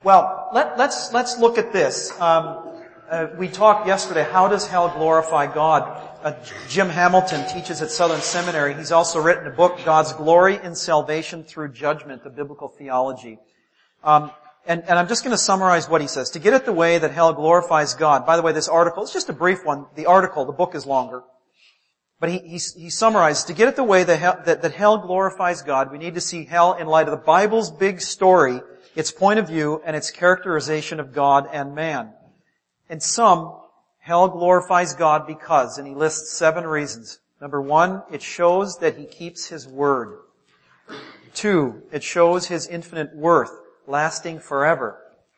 Well, let's look at this. We talked yesterday, how does hell glorify God? Jim Hamilton teaches at Southern Seminary. He's also written a book, God's Glory in Salvation Through Judgment, the Biblical Theology. And I'm just going to summarize what he says. To get at the way that hell glorifies God. By the way, this article, it's just a brief one. The book is longer. But he summarized, to get at the way that hell glorifies God, we need to see hell in light of the Bible's big story, its point of view, and its characterization of God and man. In sum, hell glorifies God because, and he lists 7 reasons. Number 1, it shows that he keeps his word. 2, it shows his infinite worth, lasting forever.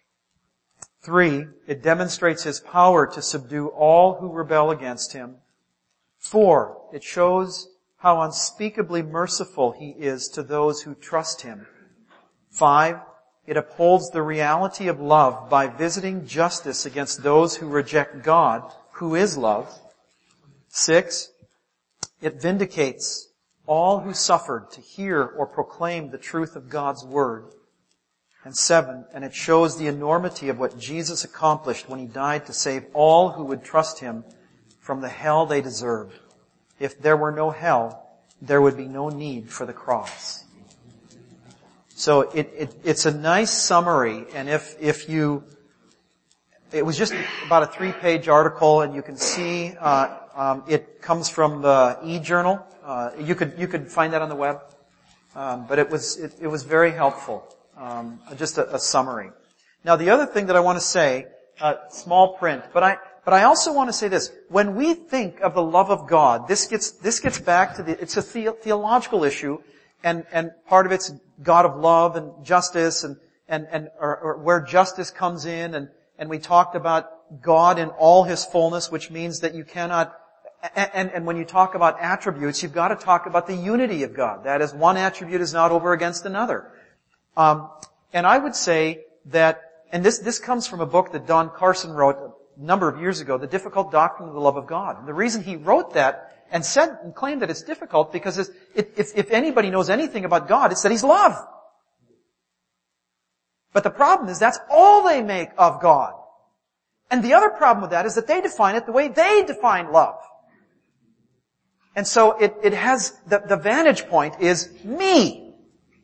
3, it demonstrates his power to subdue all who rebel against him. 4, it shows how unspeakably merciful he is to those who trust him. 5, it upholds the reality of love by visiting justice against those who reject God, who is love. 6, it vindicates all who suffered to hear or proclaim the truth of God's word. And 7, and it shows the enormity of what Jesus accomplished when he died to save all who would trust him from the hell they deserved. If there were no hell, there would be no need for the cross. So it's a nice summary, and it was just about a 3-page article, and you can see it comes from the e-journal. You could find that on the web, but it was very helpful. Just a summary. Now, the other thing that I want to say, small print, but I also want to say this: when we think of the love of God, this gets back to it's a theological issue. And part of it's God of love and justice or where justice comes in, and we talked about God in all his fullness, which means that you cannot, and when you talk about attributes, you've got to talk about the unity of God. That is, one attribute is not over against another. And I would say that, and this comes from a book that Don Carson wrote a number of years ago, The Difficult Doctrine of the Love of God. And the reason he wrote that and claimed that it's difficult because if anybody knows anything about God, it's that he's love. But the problem is that's all they make of God. And the other problem with that is that they define it the way they define love. And so it has, the vantage point is me.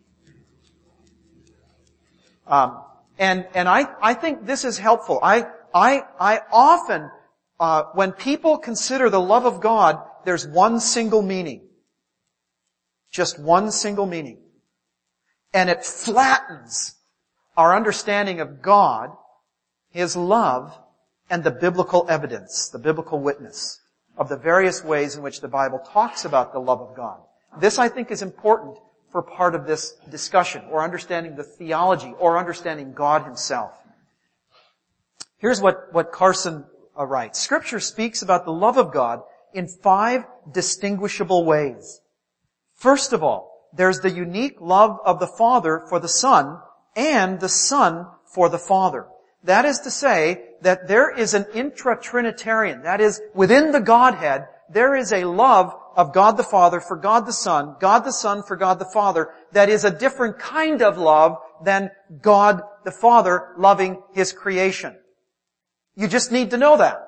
And I think this is helpful. I often, when people consider the love of God, there's one single meaning. Just one single meaning. And it flattens our understanding of God, his love, and the biblical evidence, the biblical witness of the various ways in which the Bible talks about the love of God. This, I think, is important for part of this discussion, or understanding the theology, or understanding God himself. Here's what Carson writes. Scripture speaks about the love of God in 5 distinguishable ways. First of all, there's the unique love of the Father for the Son, and the Son for the Father. That is to say that there is an intra-Trinitarian, that is, within the Godhead, there is a love of God the Father for God the Son for God the Father, that is a different kind of love than God the Father loving his creation. You just need to know that.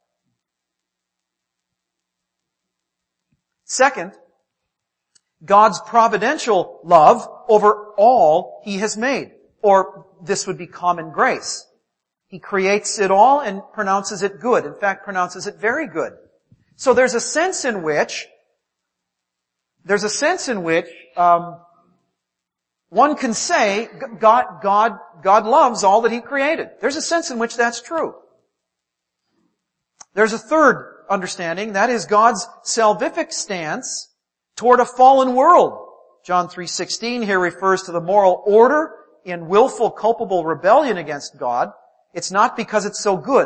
Second, God's providential love over all he has made. Or this would be common grace. He creates it all and pronounces it good. In fact, pronounces it very good. So there's a sense in which one can say God loves all that he created. There's a sense in which that's true. There's a third understanding, that is God's salvific stance toward a fallen world. John 3:16 here refers to the moral order in willful, culpable rebellion against God. It's not because it's so good.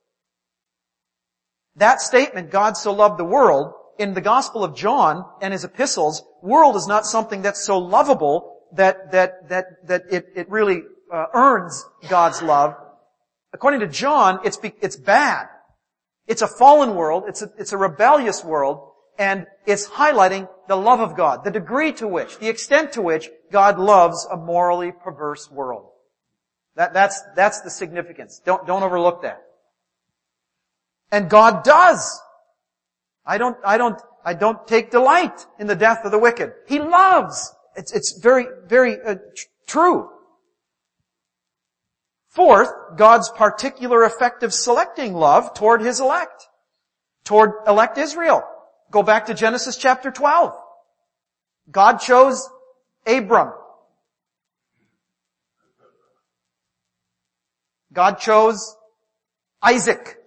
That statement, God so loved the world, in the Gospel of John and his epistles, world is not something that's so lovable that it really earns God's love. According to John, it's bad. It's a fallen world, it's a rebellious world, and it's highlighting the love of God, the degree to which, the extent to which God loves a morally perverse world. That's the significance. Don't overlook that. And God does. I don't take delight in the death of the wicked. He loves. It's very, very true. Fourth, God's particular effect of selecting love toward His elect. Toward elect Israel. Go back to Genesis chapter 12. God chose Abram. God chose Isaac.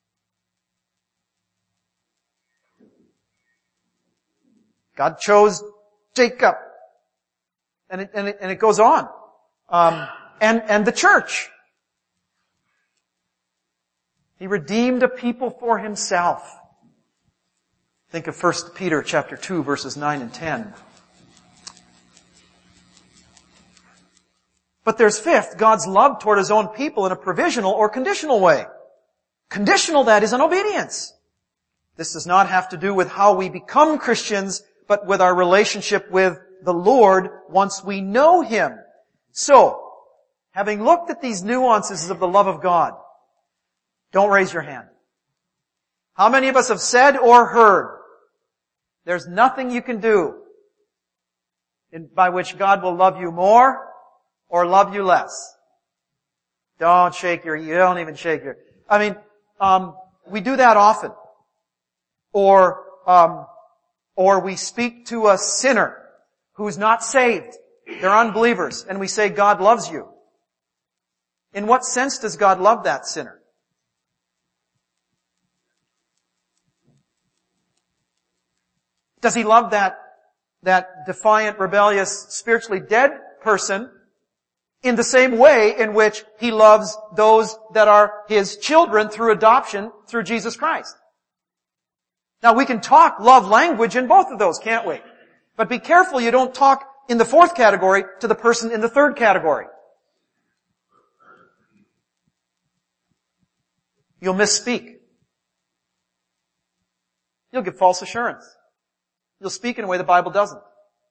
God chose Jacob. And it goes on. And the church. He redeemed a people for Himself. Think of 1 Peter chapter 2 verses 9 and 10. But there's fifth, God's love toward His own people in a provisional or conditional way. Conditional, that is, in obedience. This does not have to do with how we become Christians, but with our relationship with the Lord once we know Him. So, having looked at these nuances of the love of God, don't raise your hand. How many of us have said or heard, there's nothing you can do by which God will love you more or love you less? You don't even shake your, we do that often. Or we speak to a sinner who's not saved. They're unbelievers. And we say, God loves you. In what sense does God love that sinner? Does He love that defiant, rebellious, spiritually dead person in the same way in which He loves those that are His children through adoption through Jesus Christ? Now we can talk love language in both of those, can't we? But be careful you don't talk in the fourth category to the person in the third category. You'll misspeak. You'll give false assurance. You'll speak in a way the Bible doesn't.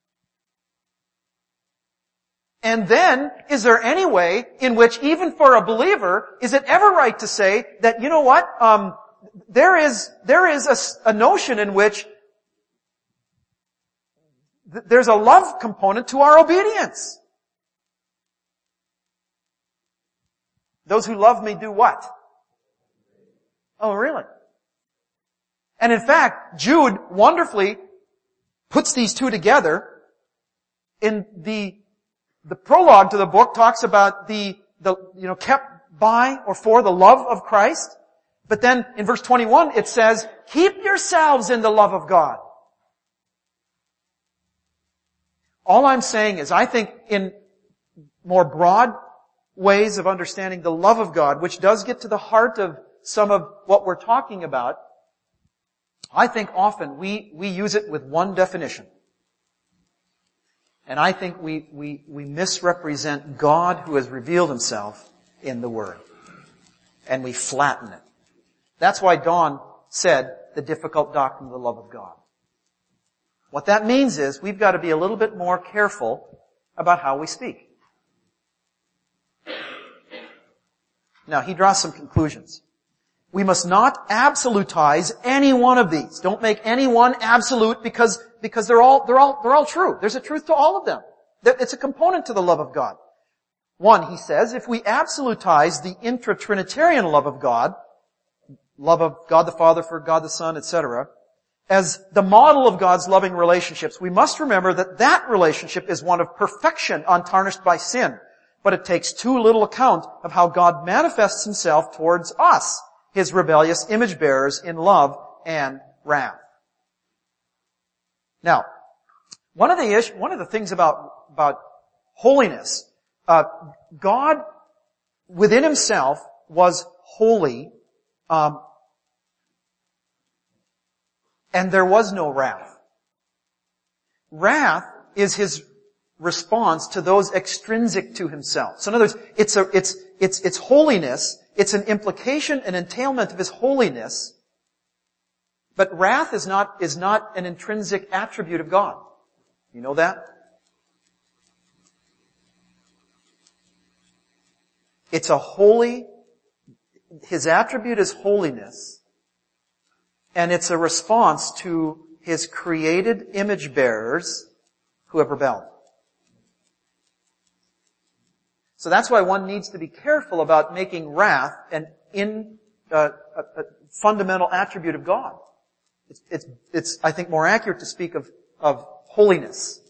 And then, is there any way in which, even for a believer, is it ever right to say that, you know what, there is a notion in which there's a love component to our obedience. Those who love me do what? Oh, really? And in fact, Jude wonderfully puts these two together. In the prologue to the book talks about kept by or for the love of Christ. But then in verse 21 it says, keep yourselves in the love of God. All I'm saying is I think in more broad ways of understanding the love of God, which does get to the heart of some of what we're talking about, I think often we use it with one definition. And I think we misrepresent God who has revealed Himself in the Word. And we flatten it. That's why Don said the difficult doctrine of the love of God. What that means is we've got to be a little bit more careful about how we speak. Now, he draws some conclusions. We must not absolutize any one of these. Don't make any one absolute because they're all true. There's a truth to all of them. It's a component to the love of God. One, he says, if we absolutize the intra-Trinitarian love of God the Father for God the Son, etc., as the model of God's loving relationships, we must remember that relationship is one of perfection untarnished by sin. But it takes too little account of how God manifests Himself towards us, His rebellious image bearers, in love and wrath. Now, one of the things about holiness, God within Himself was holy, and there was no wrath. Wrath is His response to those extrinsic to Himself. So in other words, it's holiness. It's an implication, an entailment of His holiness. But wrath is not an intrinsic attribute of God. You know that? It's a holy, His attribute is holiness, and it's a response to His created image bearers who have rebelled. So that's why one needs to be careful about making wrath a fundamental attribute of God. It's I think more accurate to speak of holiness.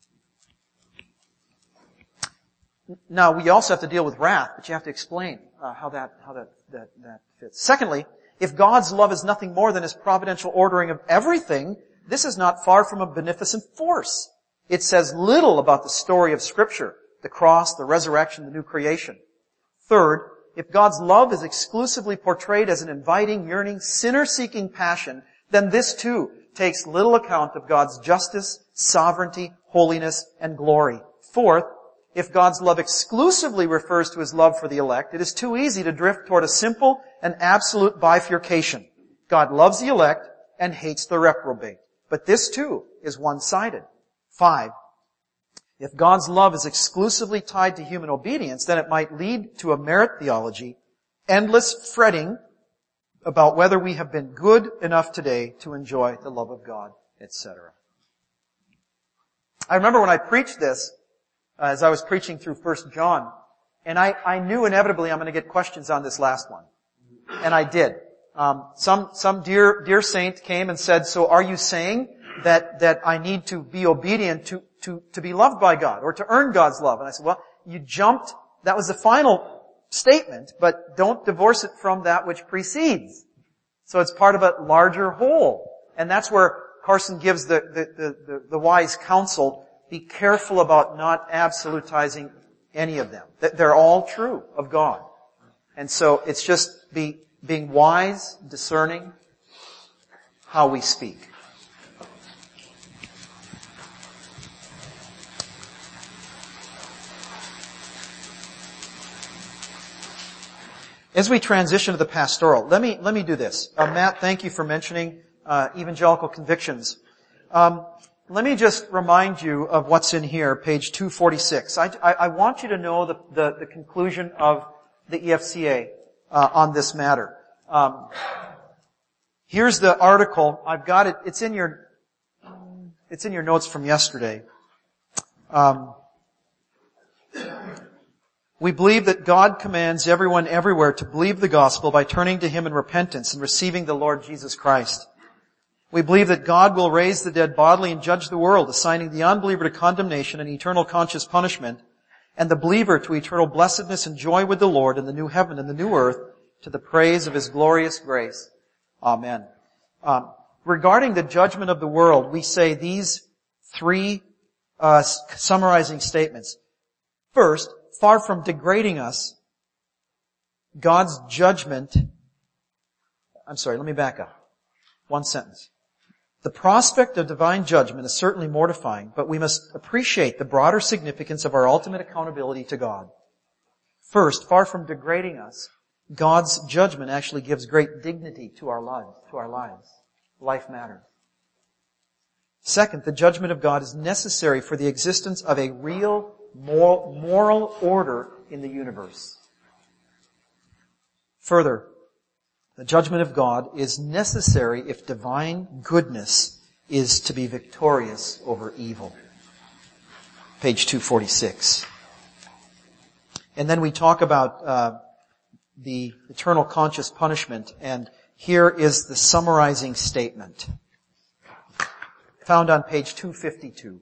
Now we also have to deal with wrath, but you have to explain how that fits. Secondly, if God's love is nothing more than His providential ordering of everything, this is not far from a beneficent force. It says little about the story of Scripture, the cross, the resurrection, the new creation. Third, if God's love is exclusively portrayed as an inviting, yearning, sinner-seeking passion, then this too takes little account of God's justice, sovereignty, holiness, and glory. Fourth, if God's love exclusively refers to His love for the elect, it is too easy to drift toward a simple and absolute bifurcation. God loves the elect and hates the reprobate. But this too is one-sided. 5. If God's love is exclusively tied to human obedience, then it might lead to a merit theology, endless fretting about whether we have been good enough today to enjoy the love of God, etc. I remember when I preached this, as I was preaching through 1 John, and I knew inevitably I'm going to get questions on this last one. And I did. Some dear saint came and said, so are you saying that I need to be obedient to be loved by God, or to earn God's love? And I said, well, you jumped, that was the final statement, but don't divorce it from that which precedes. So it's part of a larger whole. And that's where Carson gives the wise counsel, be careful about not absolutizing any of them. They're all true of God. And so it's just being wise, discerning how we speak. As we transition to the pastoral, let me do this. Matt, thank you for mentioning evangelical convictions. Let me just remind you of what's in here, page 246. I want you to know the conclusion of the EFCA on this matter. Here's the article. I've got it. It's in your notes from yesterday. We believe that God commands everyone everywhere to believe the gospel by turning to Him in repentance and receiving the Lord Jesus Christ. We believe that God will raise the dead bodily and judge the world, assigning the unbeliever to condemnation and eternal conscious punishment, and the believer to eternal blessedness and joy with the Lord in the new heaven and the new earth, to the praise of His glorious grace. Amen. Regarding the judgment of the world, we say these three summarizing statements. First, far from degrading us, God's judgment... let me back up. One sentence. The prospect of divine judgment is certainly mortifying, but we must appreciate the broader significance of our ultimate accountability to God. First, far from degrading us, God's judgment actually gives great dignity to our lives. Life matters. Second, the judgment of God is necessary for the existence of a real moral order in the universe. Further, the judgment of God is necessary if divine goodness is to be victorious over evil. Page 246. And then we talk about the eternal conscious punishment, and here is the summarizing statement found on page 252.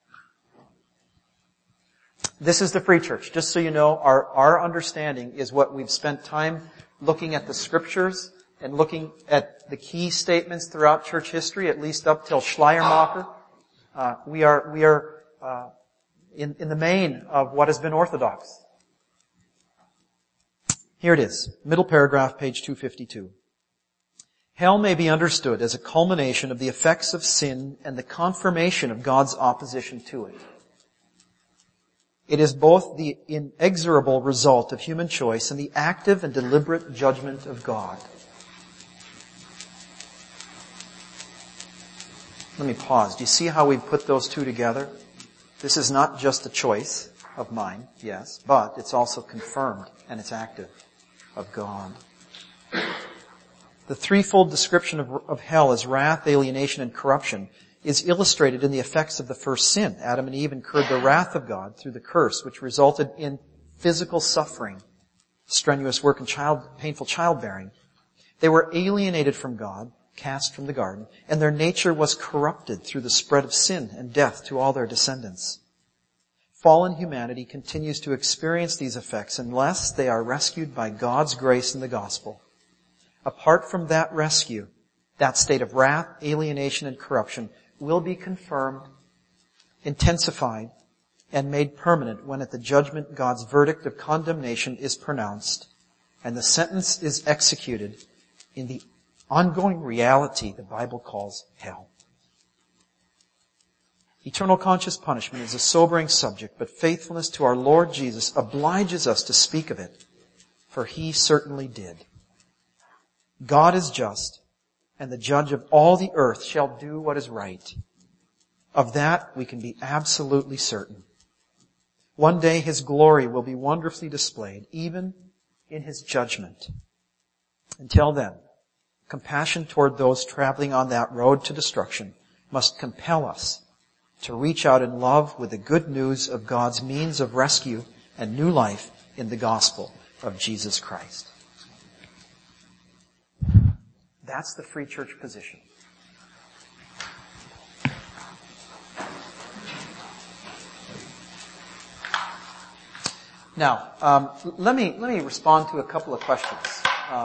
This is the Free Church. Just so you know, our understanding is what we've spent time looking at the Scriptures and looking at the key statements throughout church history, at least up till Schleiermacher. We are in the main of what has been orthodox. Here it is, middle paragraph, page 252. Hell may be understood as a culmination of the effects of sin and the confirmation of God's opposition to it. It is both the inexorable result of human choice and the active and deliberate judgment of God. Let me pause. Do you see how we put those two together? This is not just a choice. of mind, yes, but it's also confirmed and it's active of God. The threefold description of hell as wrath, alienation, and corruption is illustrated in the effects of the first sin. Adam and Eve incurred the wrath of God through the curse, which resulted in physical suffering, strenuous work, and painful childbearing. They were alienated from God, cast from the garden, and their nature was corrupted through the spread of sin and death to all their descendants. Fallen humanity continues to experience these effects unless they are rescued by God's grace in the gospel. Apart from that rescue, that state of wrath, alienation, and corruption will be confirmed, intensified, and made permanent when at the judgment God's verdict of condemnation is pronounced and the sentence is executed in the ongoing reality the Bible calls hell. Eternal conscious punishment is a sobering subject, but faithfulness to our Lord Jesus obliges us to speak of it, for He certainly did. God is just, and the judge of all the earth shall do what is right. Of that we can be absolutely certain. One day His glory will be wonderfully displayed, even in His judgment. Until then, compassion toward those traveling on that road to destruction must compel us to reach out in love with the good news of God's means of rescue and new life in the gospel of Jesus Christ. That's the Free Church position. Now, let me respond to a couple of questions.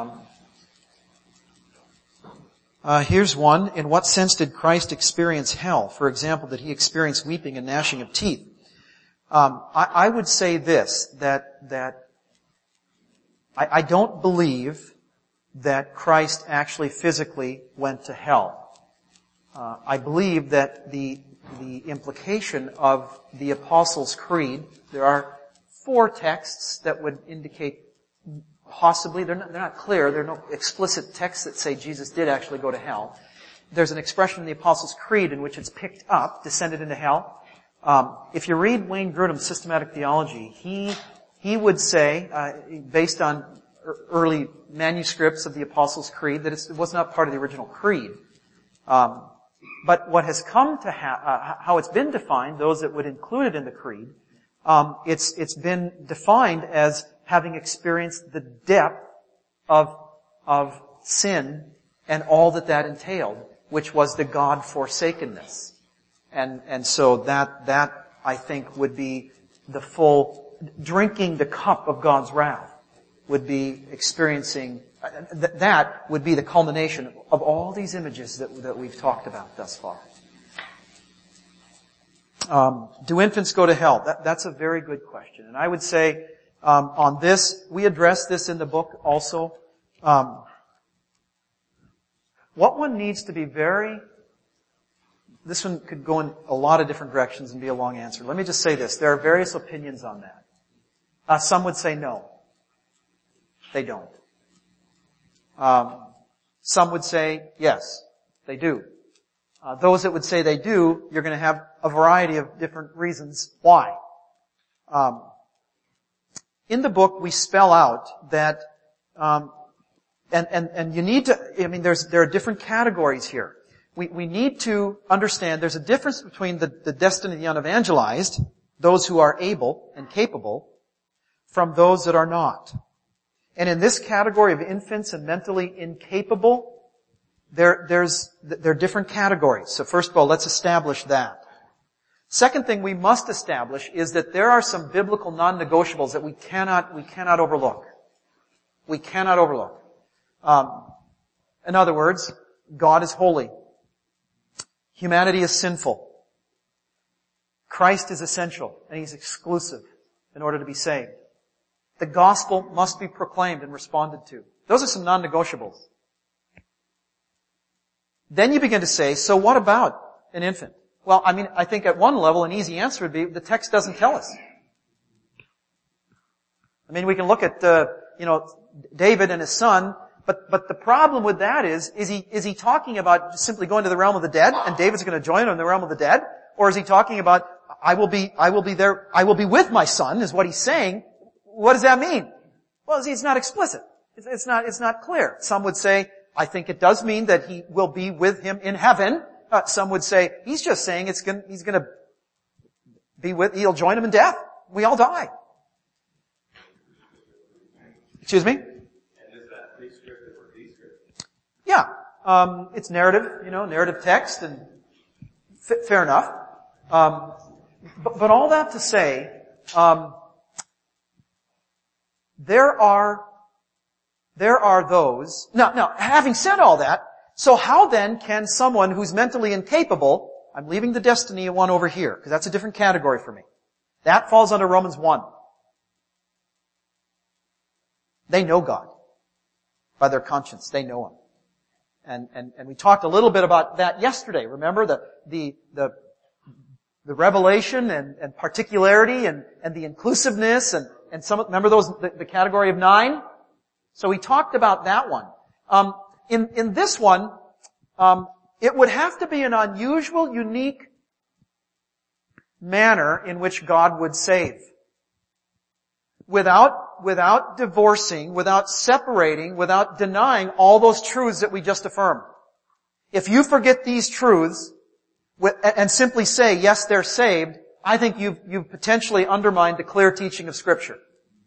Here's one. In what sense did Christ experience hell? For example, did He experience weeping and gnashing of teeth? I would say this, that I don't believe that Christ actually physically went to hell. I believe that the implication of the Apostles' Creed, there are 4 texts that would indicate possibly, they're not clear, there are no explicit texts that say Jesus did actually go to hell. There's an expression in the Apostles' Creed in which it's picked up, descended into hell. If you read Wayne Grudem's Systematic Theology, he would say, based on early manuscripts of the Apostles' Creed, that it was not part of the original creed. But what has come to how it's been defined, those that would include it in the creed, it's been defined as having experienced the depth of sin and all that entailed, which was the God-forsakenness. And so that I think would be the full, drinking the cup of God's wrath would be experiencing, that would be the culmination of all these images that we've talked about thus far. Do infants go to hell? That's a very good question. And I would say, on this, we address this in the book also. What one needs to be this one could go in a lot of different directions and be a long answer. Let me just say this. There are various opinions on that. Some would say no. They don't. Some would say yes, they do. Those that would say they do, you're going to have a variety of different reasons why. In the book, we spell out that, and you need to, there are different categories here. We need to understand there's a difference between the destiny of the unevangelized, those who are able and capable, from those that are not. And in this category of infants and mentally incapable, there are different categories. So first of all, let's establish that. Second thing we must establish is that there are some biblical non-negotiables that we cannot overlook. We cannot overlook. In other words, God is holy. Humanity is sinful. Christ is essential, and He's exclusive in order to be saved. The gospel must be proclaimed and responded to. Those are some non-negotiables. Then you begin to say, so what about an infant? Well, I think at one level an easy answer would be the text doesn't tell us. We can look at, David and his son, but the problem with that is he talking about simply going to the realm of the dead and David's going to join him in the realm of the dead? Or is he talking about I will be there, I will be with my son, is what he's saying. What does that mean? Well, it's not explicit. It's not clear. Some would say, I think it does mean that he will be with him in heaven. Some would say, he's just saying he's gonna be he'll join him in death. We all die. Excuse me? And is that prescriptive or descriptive? Yeah. It's narrative, narrative text, and fair enough. But all that to say, there are those. Now, having said all that, so how then can someone who's mentally incapable, I'm leaving the destiny one over here, because that's a different category for me. That falls under Romans 1. They know God. By their conscience, they know Him. And we talked a little bit about that yesterday. Remember the revelation and particularity and the inclusiveness and remember the category of 9? So we talked about that one. In this one, it would have to be an unusual, unique manner in which God would save. Without divorcing, without separating, without denying all those truths that we just affirmed. If you forget these truths and simply say, yes, they're saved, I think you've potentially undermined the clear teaching of Scripture.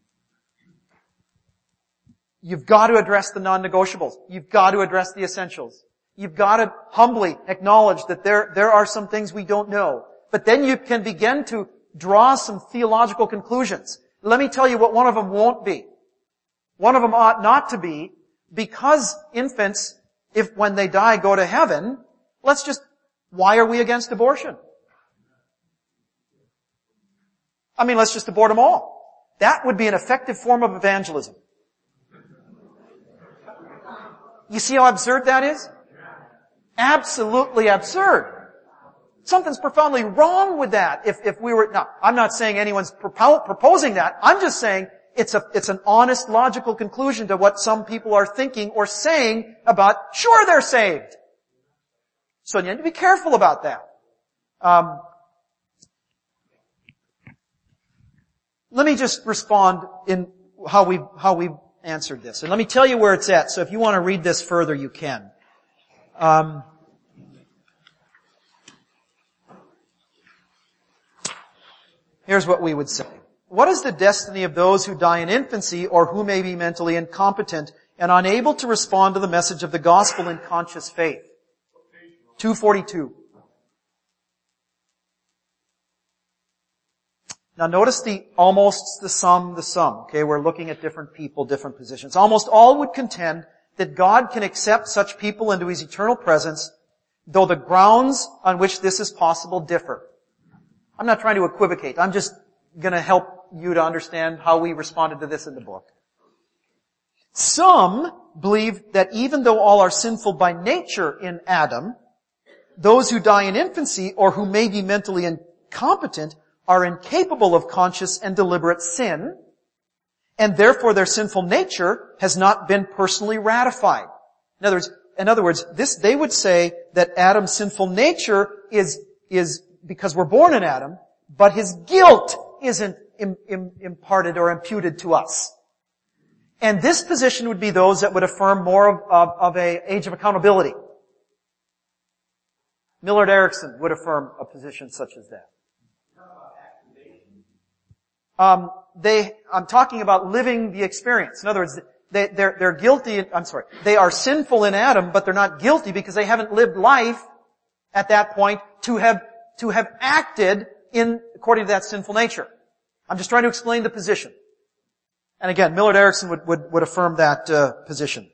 You've got to address the non-negotiables. You've got to address the essentials. You've got to humbly acknowledge that there are some things we don't know. But then you can begin to draw some theological conclusions. Let me tell you what one of them won't be. One of them ought not to be, because infants, if when they die go to heaven, why are we against abortion? Let's just abort them all. That would be an effective form of evangelism. You see how absurd that is? Absolutely absurd. Something's profoundly wrong with that. If we were, now, I'm not saying anyone's proposing that. I'm just saying it's an honest, logical conclusion to what some people are thinking or saying about, sure, they're saved. So you need to be careful about that. Let me just respond in how we answered this. And let me tell you where it's at. So if you want to read this further, you can. Here's what we would say. What is the destiny of those who die in infancy or who may be mentally incompetent and unable to respond to the message of the gospel in conscious faith? 242. Now notice the almost, the sum. Okay, we're looking at different people, different positions. Almost all would contend that God can accept such people into His eternal presence, though the grounds on which this is possible differ. I'm not trying to equivocate. I'm just going to help you to understand how we responded to this in the book. Some believe that even though all are sinful by nature in Adam, those who die in infancy or who may be mentally incompetent are incapable of conscious and deliberate sin, and therefore their sinful nature has not been personally ratified. In other words, they would say that Adam's sinful nature is because we're born in Adam, but his guilt isn't imparted or imputed to us. And this position would be those that would affirm more of a age of accountability. Millard Erickson would affirm a position such as that. I'm talking about living the experience. In other words, they're guilty, they are sinful in Adam, but they're not guilty because they haven't lived life at that point to have acted according to that sinful nature. I'm just trying to explain the position. And again, Millard Erickson would affirm that position.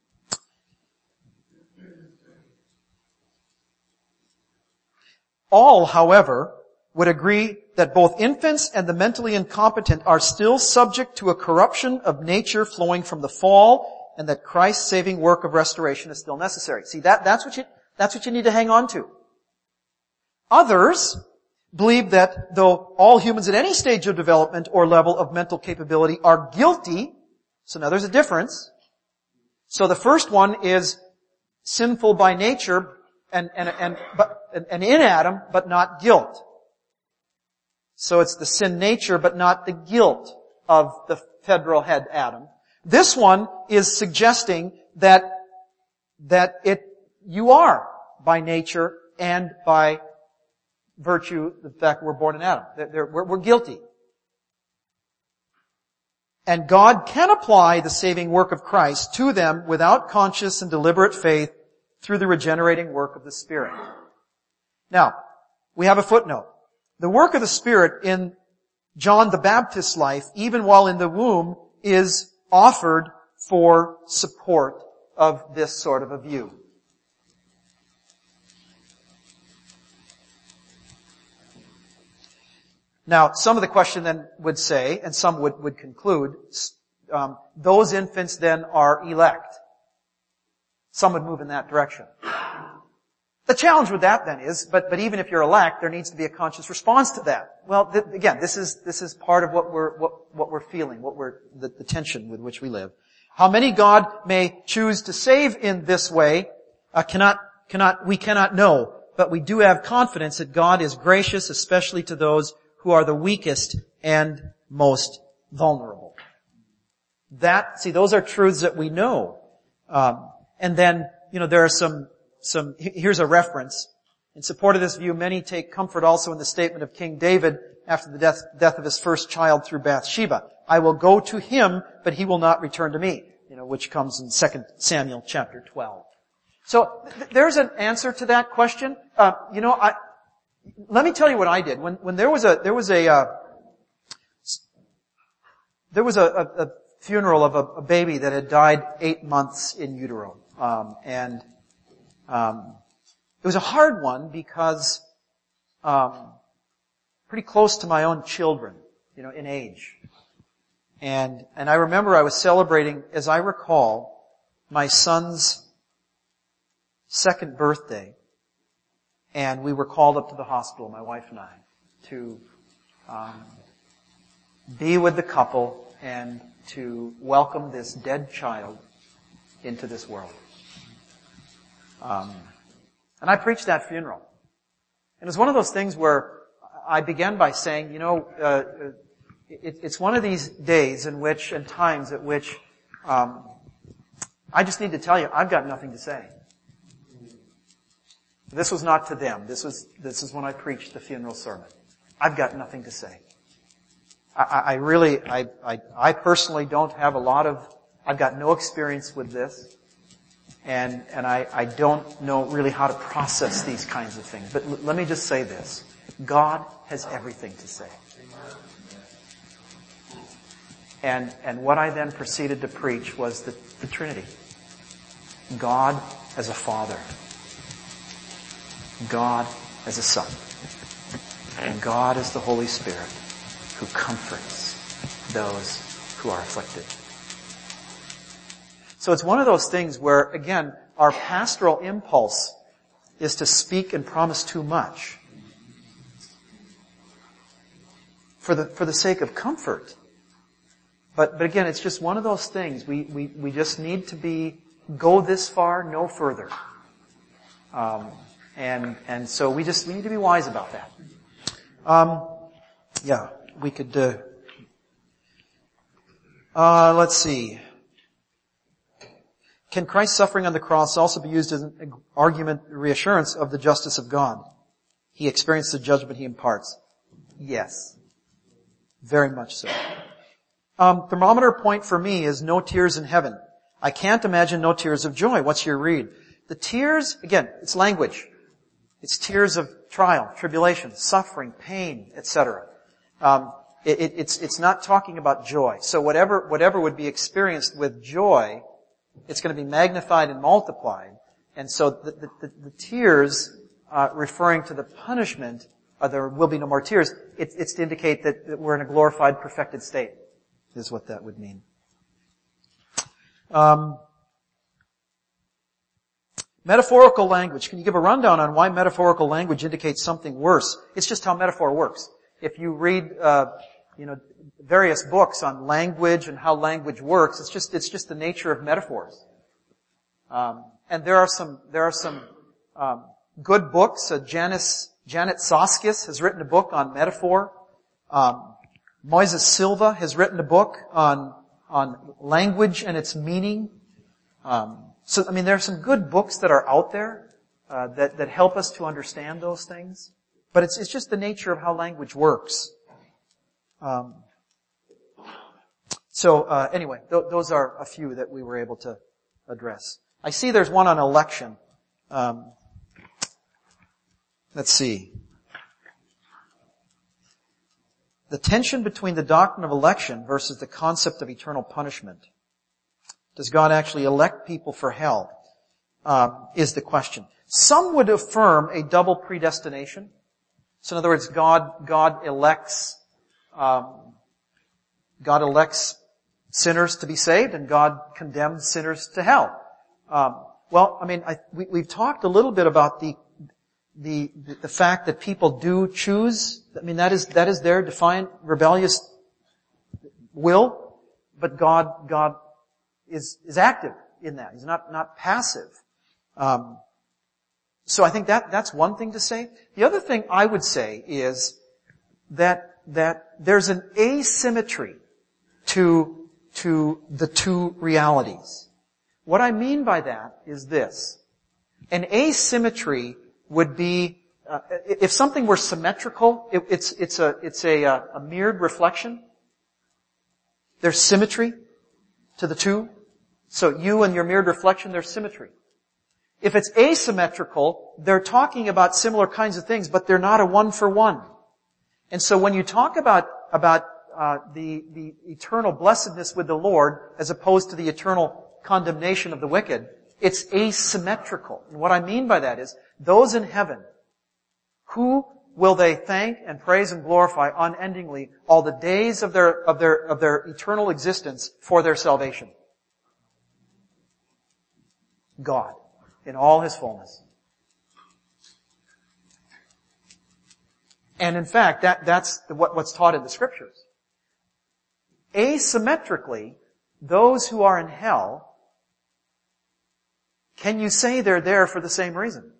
All, however, would agree that both infants and the mentally incompetent are still subject to a corruption of nature flowing from the fall, and that Christ's saving work of restoration is still necessary. See, that's what you need to hang on to. Others believe that though all humans at any stage of development or level of mental capability are guilty, so now there's a difference. So the first one is sinful by nature and in Adam, but not guilt. So it's the sin nature, but not the guilt of the federal head Adam. This one is suggesting that you are by nature and by virtue the fact we're born in Adam. We're guilty. And God can apply the saving work of Christ to them without conscious and deliberate faith through the regenerating work of the Spirit. Now, we have a footnote. The work of the Spirit in John the Baptist's life, even while in the womb, is offered for support of this sort of a view. Now, some of the question then would say, and some would conclude, those infants then are elect. Some would move in that direction. The challenge with that then is, but even if you're elect, there needs to be a conscious response to that. Well, again, this is part of what we're feeling, the tension with which we live. How many God may choose to save in this way, we cannot know, but we do have confidence that God is gracious, especially to those who are the weakest and most vulnerable. Those are truths that we know. And then, there are here's a reference. In support of this view, many take comfort also in the statement of King David after the death of his first child through Bathsheba. I will go to him, but he will not return to me. Which comes in 2 Samuel chapter 12. So, there's an answer to that question. Let me tell you what I did. When there was a funeral of a baby that had died 8 months in utero. It was a hard one because, pretty close to my own children, in age. And I remember I was celebrating, as I recall, my son's second birthday. And we were called up to the hospital, my wife and I, to be with the couple and to welcome this dead child into this world. And I preached that funeral. And it was one of those things where I began by saying, it's one of these days and times at which I just need to tell you, I've got nothing to say. This was not to them. This is when I preached the funeral sermon. I've got nothing to say. I personally don't have I've got no experience with this. And I don't know really how to process these kinds of things. But let me just say this. God has everything to say. And what I then proceeded to preach was the Trinity. God as a Father. God as a Son. And God as the Holy Spirit who comforts those who are afflicted. So it's one of those things where, again, our pastoral impulse is to speak and promise too much for the sake of comfort. But again, it's just one of those things. We just need to go this far, no further. And so we need to be wise about that. We could, let's see. Can Christ's suffering on the cross also be used as an argument, reassurance of the justice of God? He experienced the judgment he imparts. Yes. Very much so. Thermometer point for me is no tears in heaven. I can't imagine no tears of joy. What's your read? The tears, again, it's language. It's tears of trial, tribulation, suffering, pain, etc. It's not talking about joy. So whatever would be experienced with joy, it's going to be magnified and multiplied. And so the tears, referring to the punishment, there will be no more tears. It's to indicate that we're in a glorified, perfected state, is what that would mean. Metaphorical language. Can you give a rundown on why metaphorical language indicates something worse? It's just how metaphor works. If you read, various books on language and how language works, it's just the nature of metaphors. And there are some good books. Janet Soskis has written a book on metaphor. Moises Silva has written a book on language and its meaning. There are some good books that are out there that help us to understand those things. But it's just the nature of how language works. Anyway, those are a few that we were able to address. I see there's one on election. Let's see. The tension between the doctrine of election versus the concept of eternal punishment. Does God actually elect people for hell? Is the question. Some would affirm a double predestination. So in other words, God elects sinners to be saved, and God condemns sinners to hell. We've talked a little bit about the fact that people do choose. That is their defiant, rebellious will, but God is active in that. He's not passive. So I think that's one thing to say. The other thing I would say is that there's an asymmetry to the two realities. What I mean by that is this. An asymmetry would be, if something were symmetrical, it's a mirrored reflection. There's symmetry to the two. So you and your mirrored reflection, there's symmetry. If it's asymmetrical, they're talking about similar kinds of things, but they're not a one-for-one. And so when you talk about the eternal blessedness with the Lord as opposed to the eternal condemnation of the wicked, it's asymmetrical. And what I mean by that is, those in heaven, who will they thank and praise and glorify unendingly all the days of their eternal existence for their salvation? God, in all His fullness. And in fact, that's what's taught in the Scriptures. Asymmetrically, those who are in hell, can you say they're there for the same reason?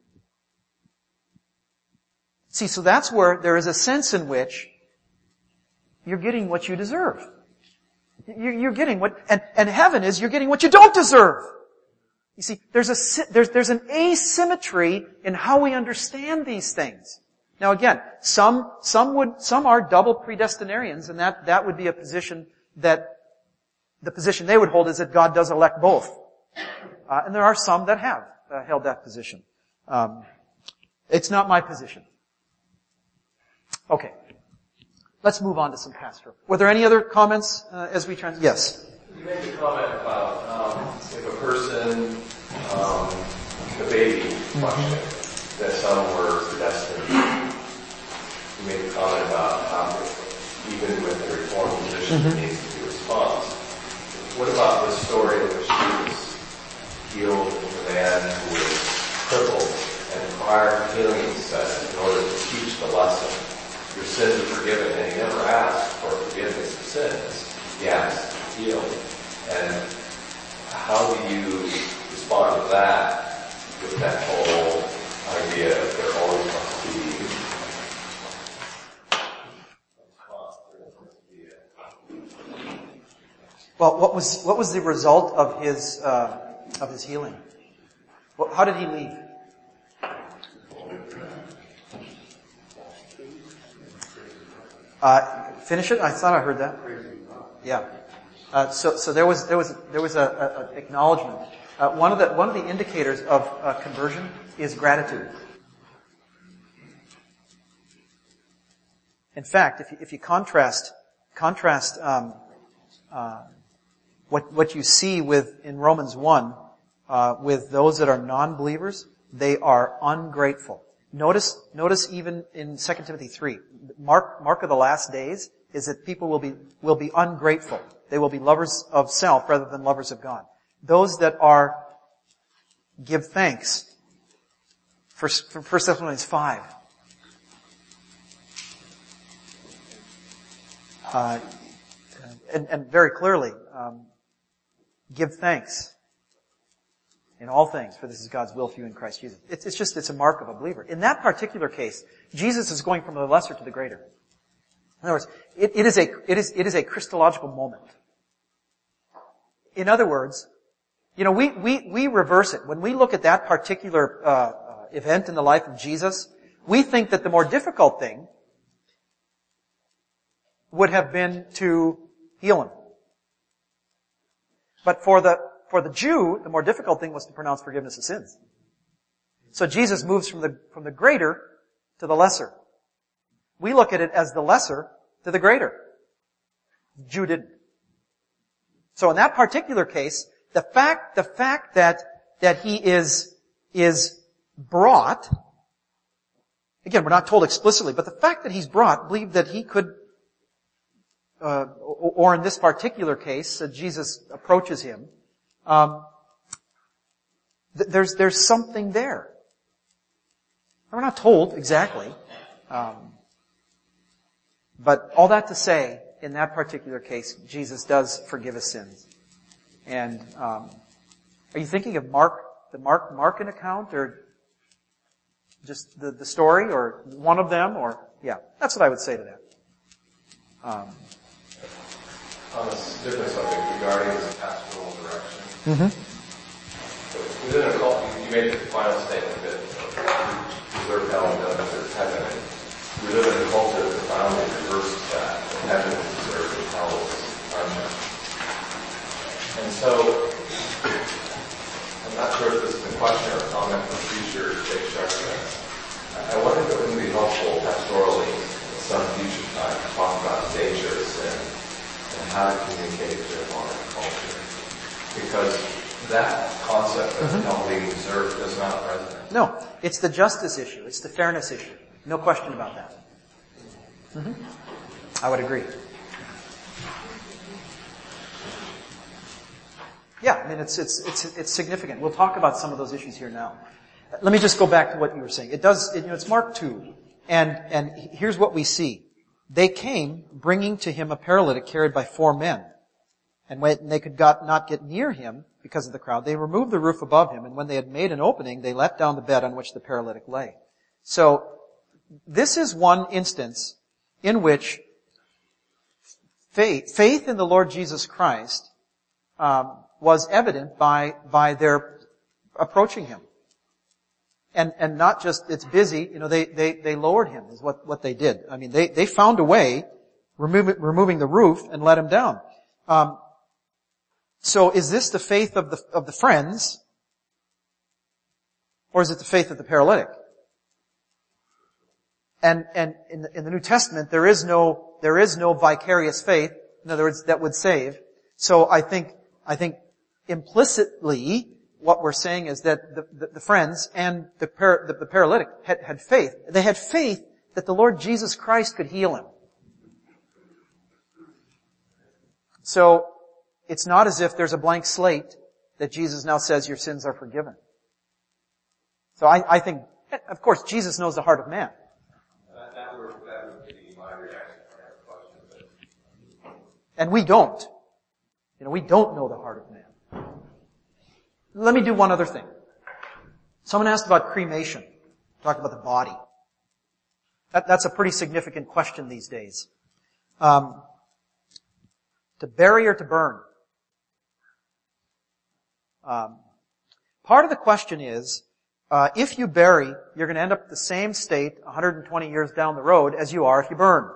See, so that's where there is a sense in which you're getting what you deserve. You're getting and heaven is you're getting what you don't deserve. You see, there's an asymmetry in how we understand these things. Now again, some are double predestinarians, and that would be a position that the position they would hold is that God does elect both. And there are some that have held that position. It's not my position. Okay. Let's move on to some pastoral. Were there any other comments as we transition? Yes. You made a comment about if a person, the baby question, that some were predestined. You made a comment about how even with the Reformed position there needs to be a response. What about the story in which Jesus healed the man who was crippled, and prior to healing he said, in order to teach the lesson, your sins are forgiven, and he never asked for forgiveness of sins. He asked to be healed. And how do you respond to that with that whole idea that there always must be Well, what was the result of his healing? How did he leave? Finish it? I thought I heard that. Yeah. So there was a acknowledgement. One of the indicators of conversion is gratitude. In fact, if you contrast what you see in Romans 1 with those that are non-believers, they are ungrateful. Notice even in 2 Timothy 3, mark of the last days is that people will be ungrateful. They will be lovers of self rather than lovers of God. Those that give thanks. 1 Thessalonians 5. And very clearly, give thanks in all things, for this is God's will for you in Christ Jesus. It's a mark of a believer. In that particular case, Jesus is going from the lesser to the greater. In other words, it is a Christological moment. In other words, we reverse it. When we look at that particular event in the life of Jesus, we think that the more difficult thing would have been to heal him. But for the Jew, the more difficult thing was to pronounce forgiveness of sins. So Jesus moves from the greater to the lesser. We look at it as the lesser to the greater. The Jew didn't. So in that particular case, the fact that he is brought, again, we're not told explicitly, but the fact that he's brought, believe that he could, or in this particular case, Jesus approaches him, there's something there. We're not told exactly, but all that to say, in that particular case, Jesus does forgive his sins. And are you thinking of the Markan account, or just the story, or one of them, or yeah, that's what I would say to that. On a different subject regarding this pastoral direction. Within a cult, you made the final statement that deserve hell and doesn't deserve heaven. We live in a culture that profoundly reverses that. Heaven is deserved and hell is unjust. And so, I'm not sure if this is a question or a comment from preacher Jake Sharkman. I wonder if it wouldn't be helpful pastorally at some future time to talk about the nature of sin and how to communicate it to a modern culture. Because that concept of hell being deserved does not resonate. No, it's the justice issue. It's the fairness issue. No question about that. I would agree. Yeah, I mean, it's significant. We'll talk about some of those issues here now. Let me just go back to what you were saying. It's Mark 2. And here's what we see. They came bringing to him a paralytic carried by 4 men. And when they could not get near him because of the crowd, they removed the roof above him. And when they had made an opening, they let down the bed on which the paralytic lay. So, this is one instance in which faith in the Lord Jesus Christ was evident by their approaching him. And not just, it's busy, they lowered him is what they did. I mean, they found a way, removing the roof and let him down. So is this the faith of the friends? Or is it the faith of the paralytic? And in the New Testament, there is no vicarious faith, in other words, that would save. So I think implicitly, what we're saying is that the friends and the paralytic had faith. They had faith that the Lord Jesus Christ could heal him. So, it's not as if there's a blank slate that Jesus now says your sins are forgiven. So I think, of course, Jesus knows the heart of man. That would be my reaction to that question. And we don't. We don't know the heart of man. Let me do one other thing. Someone asked about cremation. Talk about the body. That's a pretty significant question these days. To bury or to burn? Part of the question is, if you bury, you're going to end up the same state 120 years down the road as you are if you burn.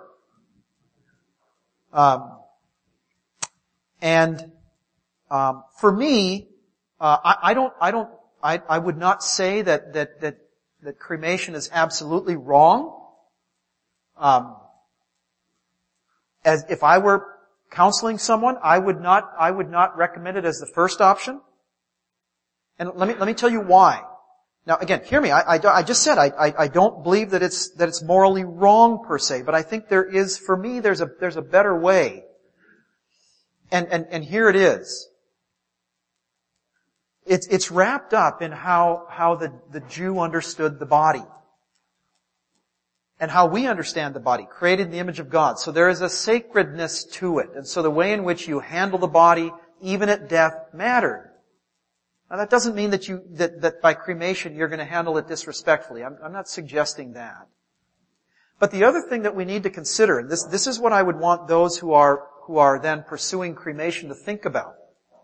For me, I would not say that cremation is absolutely wrong. As if I were counseling someone, I would not recommend it as the first option. And let me tell you why. Now again, hear me, I just said I don't believe that it's morally wrong per se, but I think there's a better way. And here it is. It's wrapped up in how the Jew understood the body. And how we understand the body, created in the image of God. So there is a sacredness to it. And so the way in which you handle the body, even at death, mattered. Now that doesn't mean that by cremation you're going to handle it disrespectfully. I'm not suggesting that. But the other thing that we need to consider, and this is what I would want those who are then pursuing cremation to think about.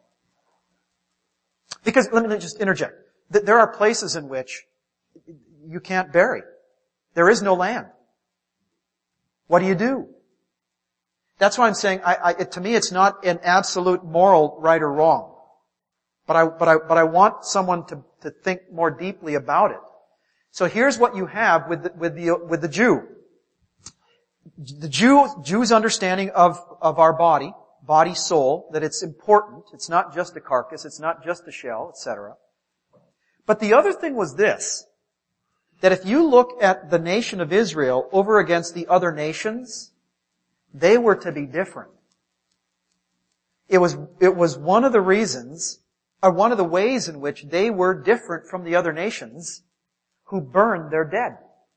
Because, let me just interject. There are places in which you can't bury. There is no land. What do you do? That's why I'm saying, to me, it's not an absolute moral right or wrong. But I want someone to think more deeply about it. So here's what you have with the Jew. The Jew's understanding of our body, soul, that it's important. It's not just a carcass. It's not just a shell, etc. But the other thing was this, that if you look at the nation of Israel over against the other nations, they were to be different. It was one of the reasons, or one of the ways in which they were different from the other nations who burned their dead.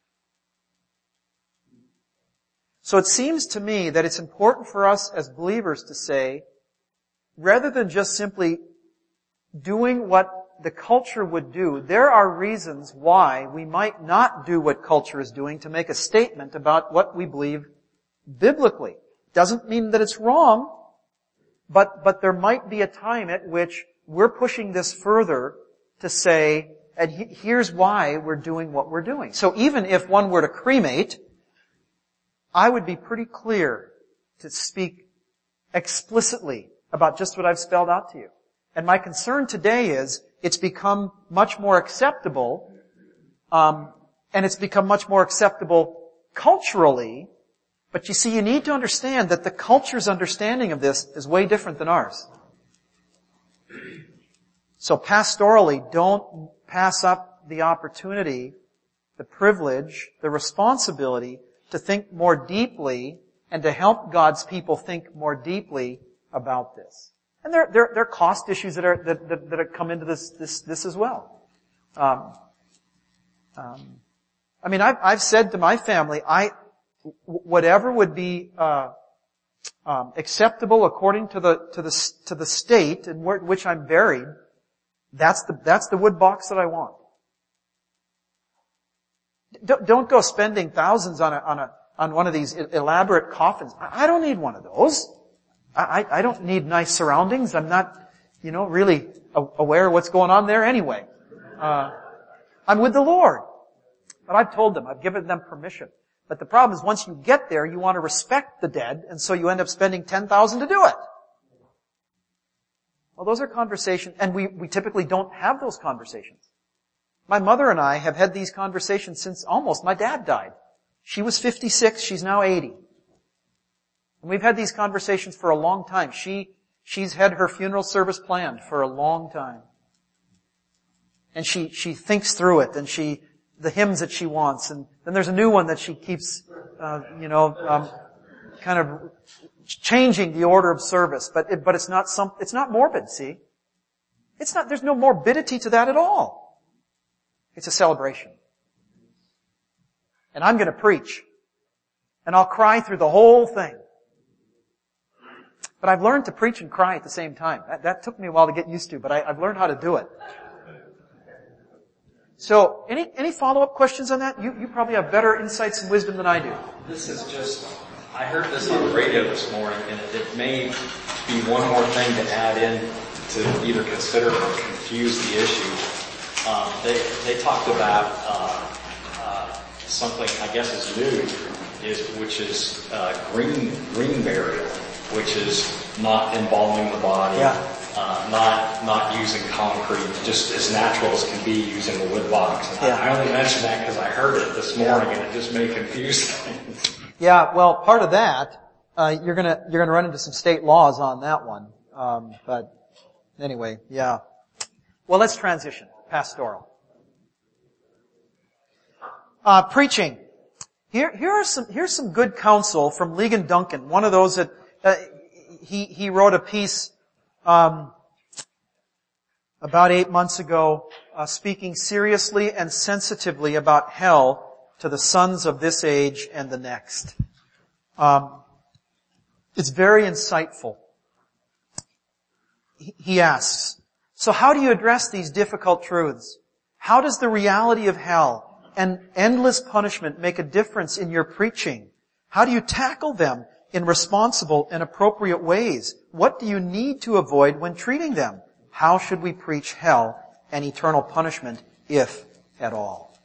So it seems to me that it's important for us as believers to say, rather than just simply doing what the culture would do, there are reasons why we might not do what culture is doing to make a statement about what we believe biblically. Doesn't mean that it's wrong, but there might be a time at which we're pushing this further to say, and here's why we're doing what we're doing. So even if one were to cremate, I would be pretty clear to speak explicitly about just what I've spelled out to you. And my concern today is it's become much more acceptable, and it's become much more acceptable culturally. But you see, you need to understand that the culture's understanding of this is way different than ours. So pastorally, don't pass up the opportunity, the privilege, the responsibility to think more deeply and to help God's people think more deeply about this. And there are cost issues that come into this as well. I've said to my family, whatever would be acceptable according to the state in which I'm buried, that's the wood box that I want. Don't go spending thousands on one of these elaborate coffins. I don't need one of those. I don't need nice surroundings. I'm not, really aware of what's going on there anyway. I'm with the Lord. But I've told them, I've given them permission. But the problem is once you get there, you want to respect the dead, and so you end up spending $10,000 to do it. Well, those are conversations, and we typically don't have those conversations. My mother and I have had these conversations since almost my dad died. She was 56, she's now 80. And we've had these conversations for a long time. She's had her funeral service planned for a long time. And she thinks through it, and the hymns that she wants, and then there's a new one that she keeps, kind of changing the order of service. But it's not morbid, see? There's no morbidity to that at all. It's a celebration. And I'm going to preach. And I'll cry through the whole thing. But I've learned to preach and cry at the same time. That took me a while to get used to, but I've learned how to do it. So, any follow-up questions on that? You probably have better insights and wisdom than I do. I heard this on the radio this morning, and it may be one more thing to add in to either consider or confuse the issue. They talked about something I guess is new, which is green burial, which is not embalming the body, not using concrete, just as natural as can be using a wood box. And I only mentioned that because I heard it this morning, and it just may confuse things. Yeah, well, part of that, you're gonna run into some state laws on that one. But anyway, yeah. Well, let's transition. Pastoral. Preaching. Here's some good counsel from Ligon Duncan. One of those that, he wrote a piece, about 8 months ago, speaking seriously and sensitively about hell to the sons of this age and the next. It's very insightful. He asks, so how do you address these difficult truths? How does the reality of hell and endless punishment make a difference in your preaching? How do you tackle them in responsible and appropriate ways? What do you need to avoid when treating them? How should we preach hell and eternal punishment, if at all?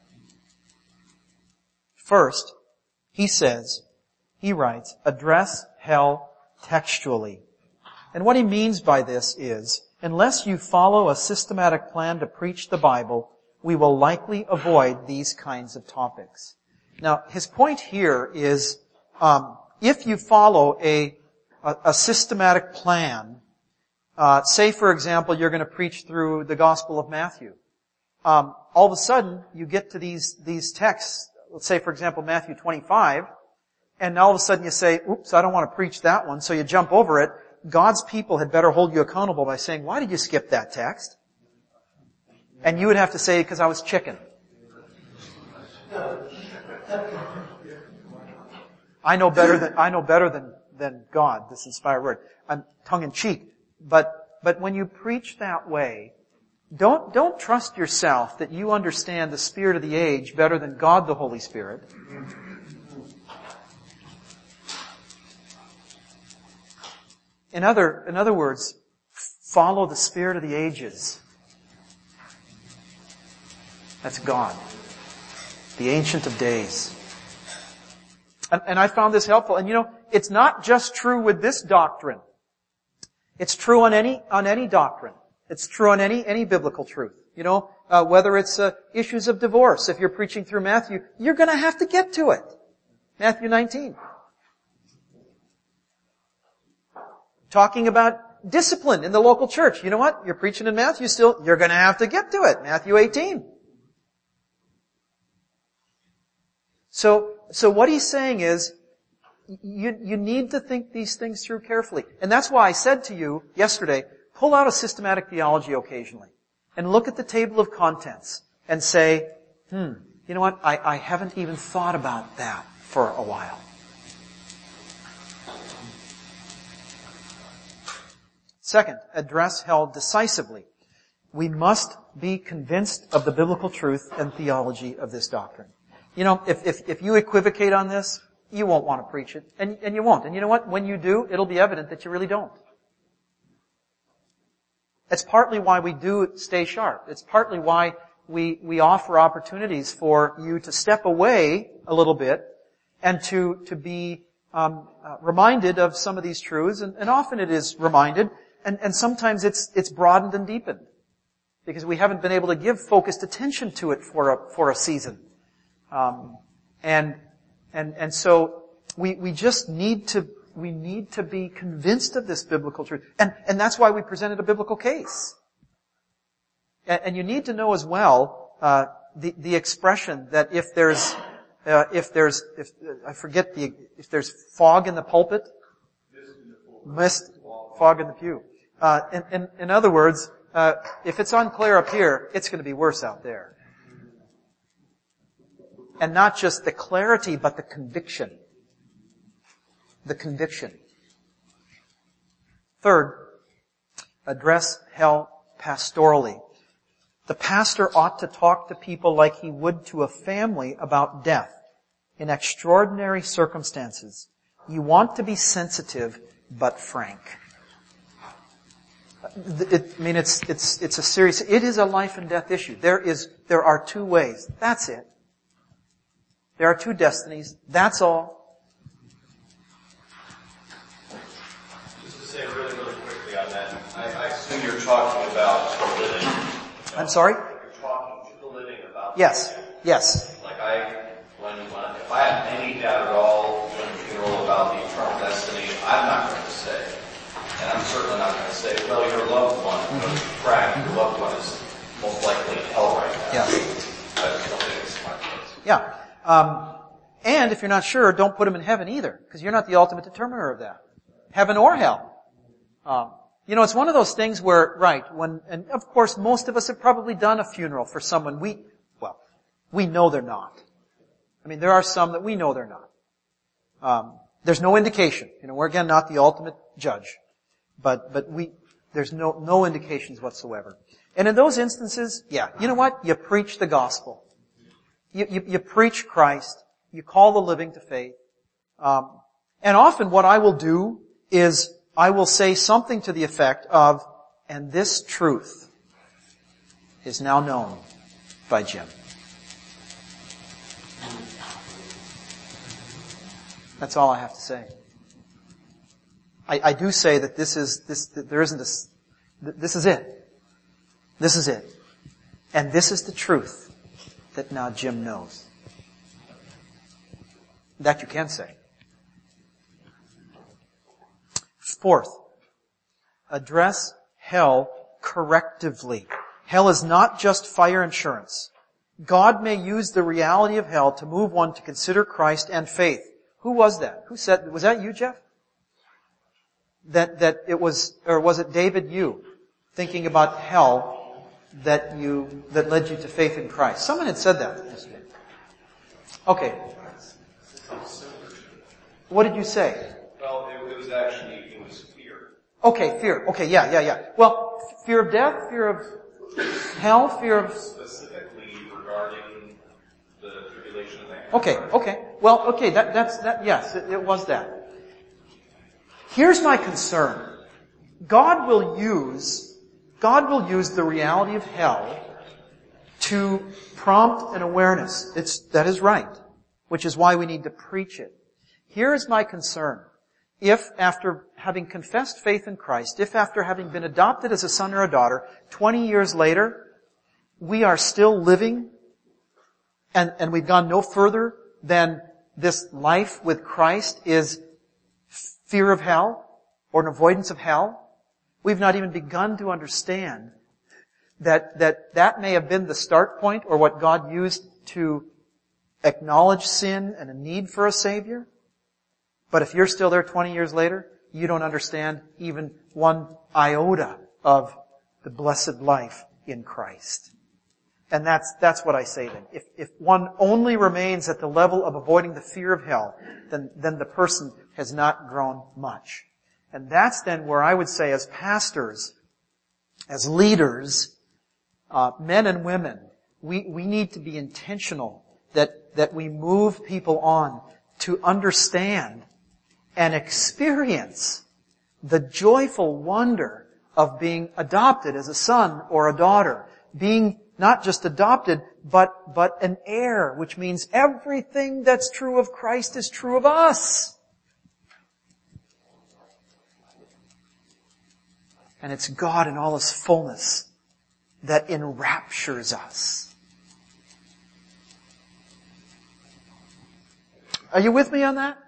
First, he writes, address hell textually. And what he means by this is, unless you follow a systematic plan to preach the Bible, we will likely avoid these kinds of topics. Now, his point here is, if you follow a systematic plan, say, for example, you're going to preach through the Gospel of Matthew. All of a sudden, you get to these texts, let's say, for example, Matthew 25, and all of a sudden you say, oops, I don't want to preach that one, so you jump over it. God's people had better hold you accountable by saying, why did you skip that text? And you would have to say, because I was chicken. I know better than God, this inspired word. I'm tongue in cheek. But when you preach that way, don't trust yourself that you understand the spirit of the age better than God the Holy Spirit. In other words, follow the spirit of the ages. That's God, the Ancient of Days. And I found this helpful. And it's not just true with this doctrine. It's true on any doctrine. It's true on any biblical truth. Whether it's issues of divorce. If you're preaching through Matthew, you're going to have to get to it. Matthew 19. Talking about discipline in the local church. You know what? You're preaching in Matthew still. You're going to have to get to it. Matthew 18. So what he's saying is, you need to think these things through carefully. And that's why I said to you yesterday, pull out a systematic theology occasionally and look at the table of contents and say, you know what? I haven't even thought about that for a while. Second, address hell decisively. We must be convinced of the biblical truth and theology of this doctrine. If you equivocate on this, you won't want to preach it. And you won't. And you know what? When you do, it'll be evident that you really don't. It's partly why we do stay sharp. It's partly why we offer opportunities for you to step away a little bit and to be reminded of some of these truths. And often it is reminded. And sometimes it's broadened and deepened. Because we haven't been able to give focused attention to it for a season. And so we just need to be convinced of this biblical truth. And that's why we presented a biblical case. And you need to know as well, the expression that if there's fog in the pulpit, fog in the pew. In other words, if it's unclear up here, it's going to be worse out there. And not just the clarity, but the conviction. The conviction. Third, address hell pastorally. The pastor ought to talk to people like he would to a family about death in extraordinary circumstances. You want to be sensitive, but frank. It's a serious, it is a life and death issue. There are two ways. That's it. There are two destinies. That's all. Just to say really, really quickly on that, I assume you're talking about the living. I'm sorry? You're talking to the living about. Yes. Yes. Like if I have any doubt at all when funeral about the eternal destiny, I'm not going to say, and I'm certainly not going to say, well, your loved one, your loved one is most likely in hell right now. Yeah. I just don't think it's my place. Yeah. And if you're not sure, don't put them in heaven either, because you're not the ultimate determiner of that. Heaven or hell. It's one of those things where, and of course most of us have probably done a funeral for someone we know they're not. I mean, there are some that we know they're not. There's no indication. We're again not the ultimate judge. But there's no indications whatsoever. And in those instances, you know what? You preach the gospel. You preach Christ. You call the living to faith. And often what I will do is I will say something to the effect of, and this truth is now known by Jim. That's all I have to say. I do say that this is it. This is it. And this is the truth that now Jim knows. That you can say. Fourth, address hell correctively. Hell is not just fire insurance. God may use the reality of hell to move one to consider Christ and faith. Who was that? Who said, was that you, Jeff? That it was, or was it David, you, thinking about hell that led you to faith in Christ? Someone had said that yesterday. Okay. What did you say? Well, it was fear. Okay, fear. Okay, yeah. Well, fear of death, fear of hell, fear of... Specifically regarding the tribulation of man. Okay. Well, okay, yes, it was that. Here's my concern. God will use the reality of hell to prompt an awareness. That is right, which is why we need to preach it. Here is my concern. If after having confessed faith in Christ, if after having been adopted as a son or a daughter, 20 years later, we are still living and we've gone no further than this life with Christ is fear of hell or an avoidance of hell, we've not even begun to understand that may have been the start point or what God used to acknowledge sin and a need for a Savior. But if you're still there 20 years later, you don't understand even one iota of the blessed life in Christ. And that's what I say then. If one only remains at the level of avoiding the fear of hell, then the person has not grown much. And that's then where I would say as pastors, as leaders, men and women, we need to be intentional that we move people on to understand and experience the joyful wonder of being adopted as a son or a daughter, being not just adopted, but an heir, which means everything that's true of Christ is true of us. And it's God in all His fullness that enraptures us. Are you with me on that?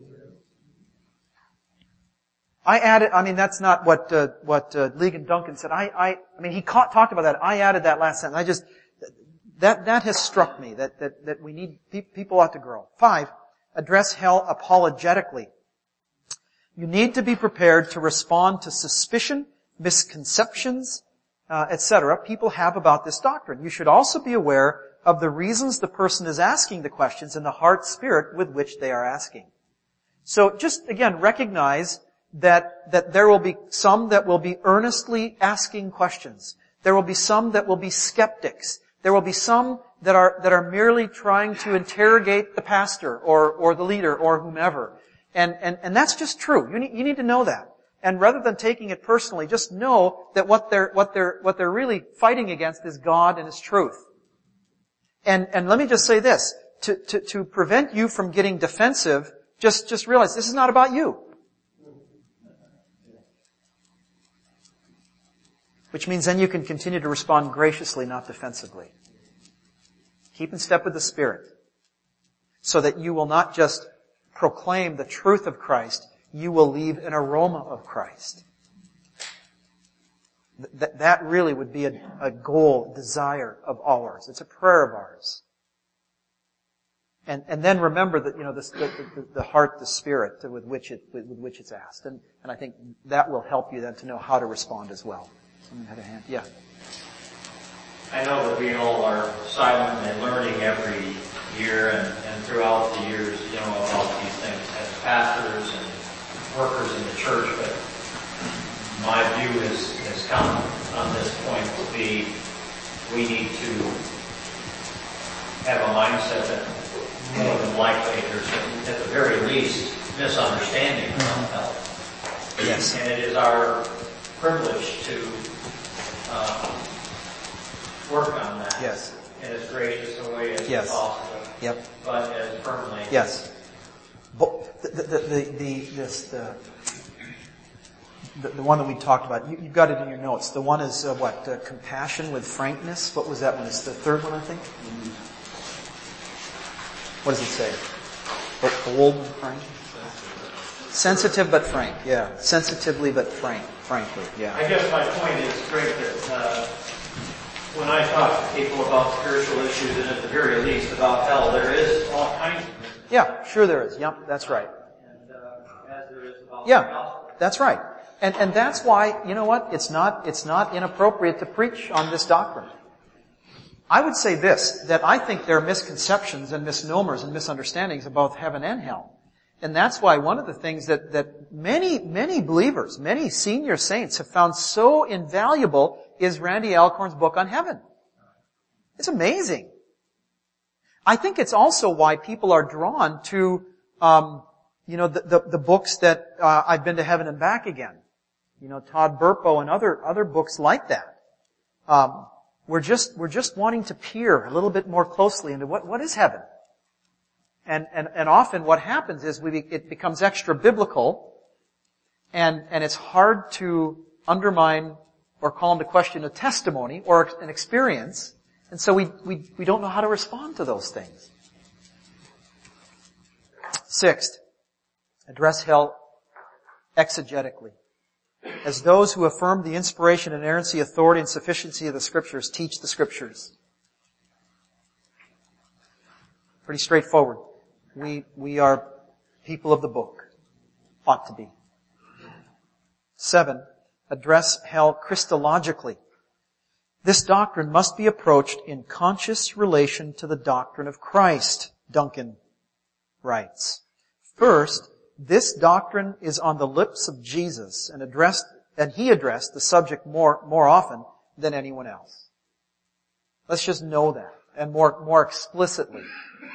I added, that's not what Ligon Duncan said. He talked about that. I added that last sentence. That has struck me, that we need, people ought to grow. 5, address hell apologetically. You need to be prepared to respond to suspicion, misconceptions, etc. people have about this doctrine. You should also be aware of the reasons the person is asking the questions and the heart spirit with which they are asking. So just again, recognize that there will be some that will be earnestly asking questions. There will be some that will be skeptics. There will be some that are merely trying to interrogate the pastor or the leader or whomever. And that's just true. You need to know that. And rather than taking it personally, just know that what they're really fighting against is God and His truth. And let me just say this, to prevent you from getting defensive, just realize this is not about you. Which means then you can continue to respond graciously, not defensively. Keep in step with the Spirit, so that you will not just proclaim the truth of Christ, you will leave an aroma of Christ. That really would be a goal, desire of ours. It's a prayer of ours. And then remember that, the heart, the spirit with which it's asked. And I think that will help you then to know how to respond as well. Someone had a hand. Yeah. I know that we all are silently learning every year and throughout the years, about these things as pastors and workers in the church, but my view has come on this point to be we need to have a mindset that more than likely there's, at the very least, misunderstanding of hell. Yes. And it is our privilege to work on that. Yes. In as gracious a way as Yes. possible. Yep. But as firmly. Yes. The one that we talked about, you've got it in your notes. The one is compassion with frankness. What was that one? It's the third one, I think. What does it say? Bold and frank? Sensitive but frank. Yeah. Sensitively but frankly. Yeah. I guess my point is, Greg, that when I talk to people about spiritual issues, and at the very least about hell, there is all kinds of it. Yeah, sure there is. Yep, that's right. And as there is about Yeah, the gospel. that's right. And that's why, you know what, it's not inappropriate to preach on this doctrine. I would say this, that I think there are misconceptions and misnomers and misunderstandings about heaven and hell. And that's why one of the things that many believers, many senior saints have found so invaluable is Randy Alcorn's book on heaven. It's amazing. I think it's also why people are drawn to, the books that, I've Been to Heaven and Back Again. Todd Burpo and other books like that. We're just wanting to peer a little bit more closely into what is heaven. And often what happens is it becomes extra biblical, and it's hard to undermine or call into question a testimony or an experience, and so we don't know how to respond to those things. Sixth, address hell exegetically. As those who affirm the inspiration, inerrancy, authority, and sufficiency of the Scriptures teach the Scriptures. Pretty straightforward. We are people of the book. Ought to be. 7. Address hell Christologically. This doctrine must be approached in conscious relation to the doctrine of Christ, Duncan writes. First, this doctrine is on the lips of Jesus and he addressed the subject more often than anyone else. Let's just know that, and more explicitly.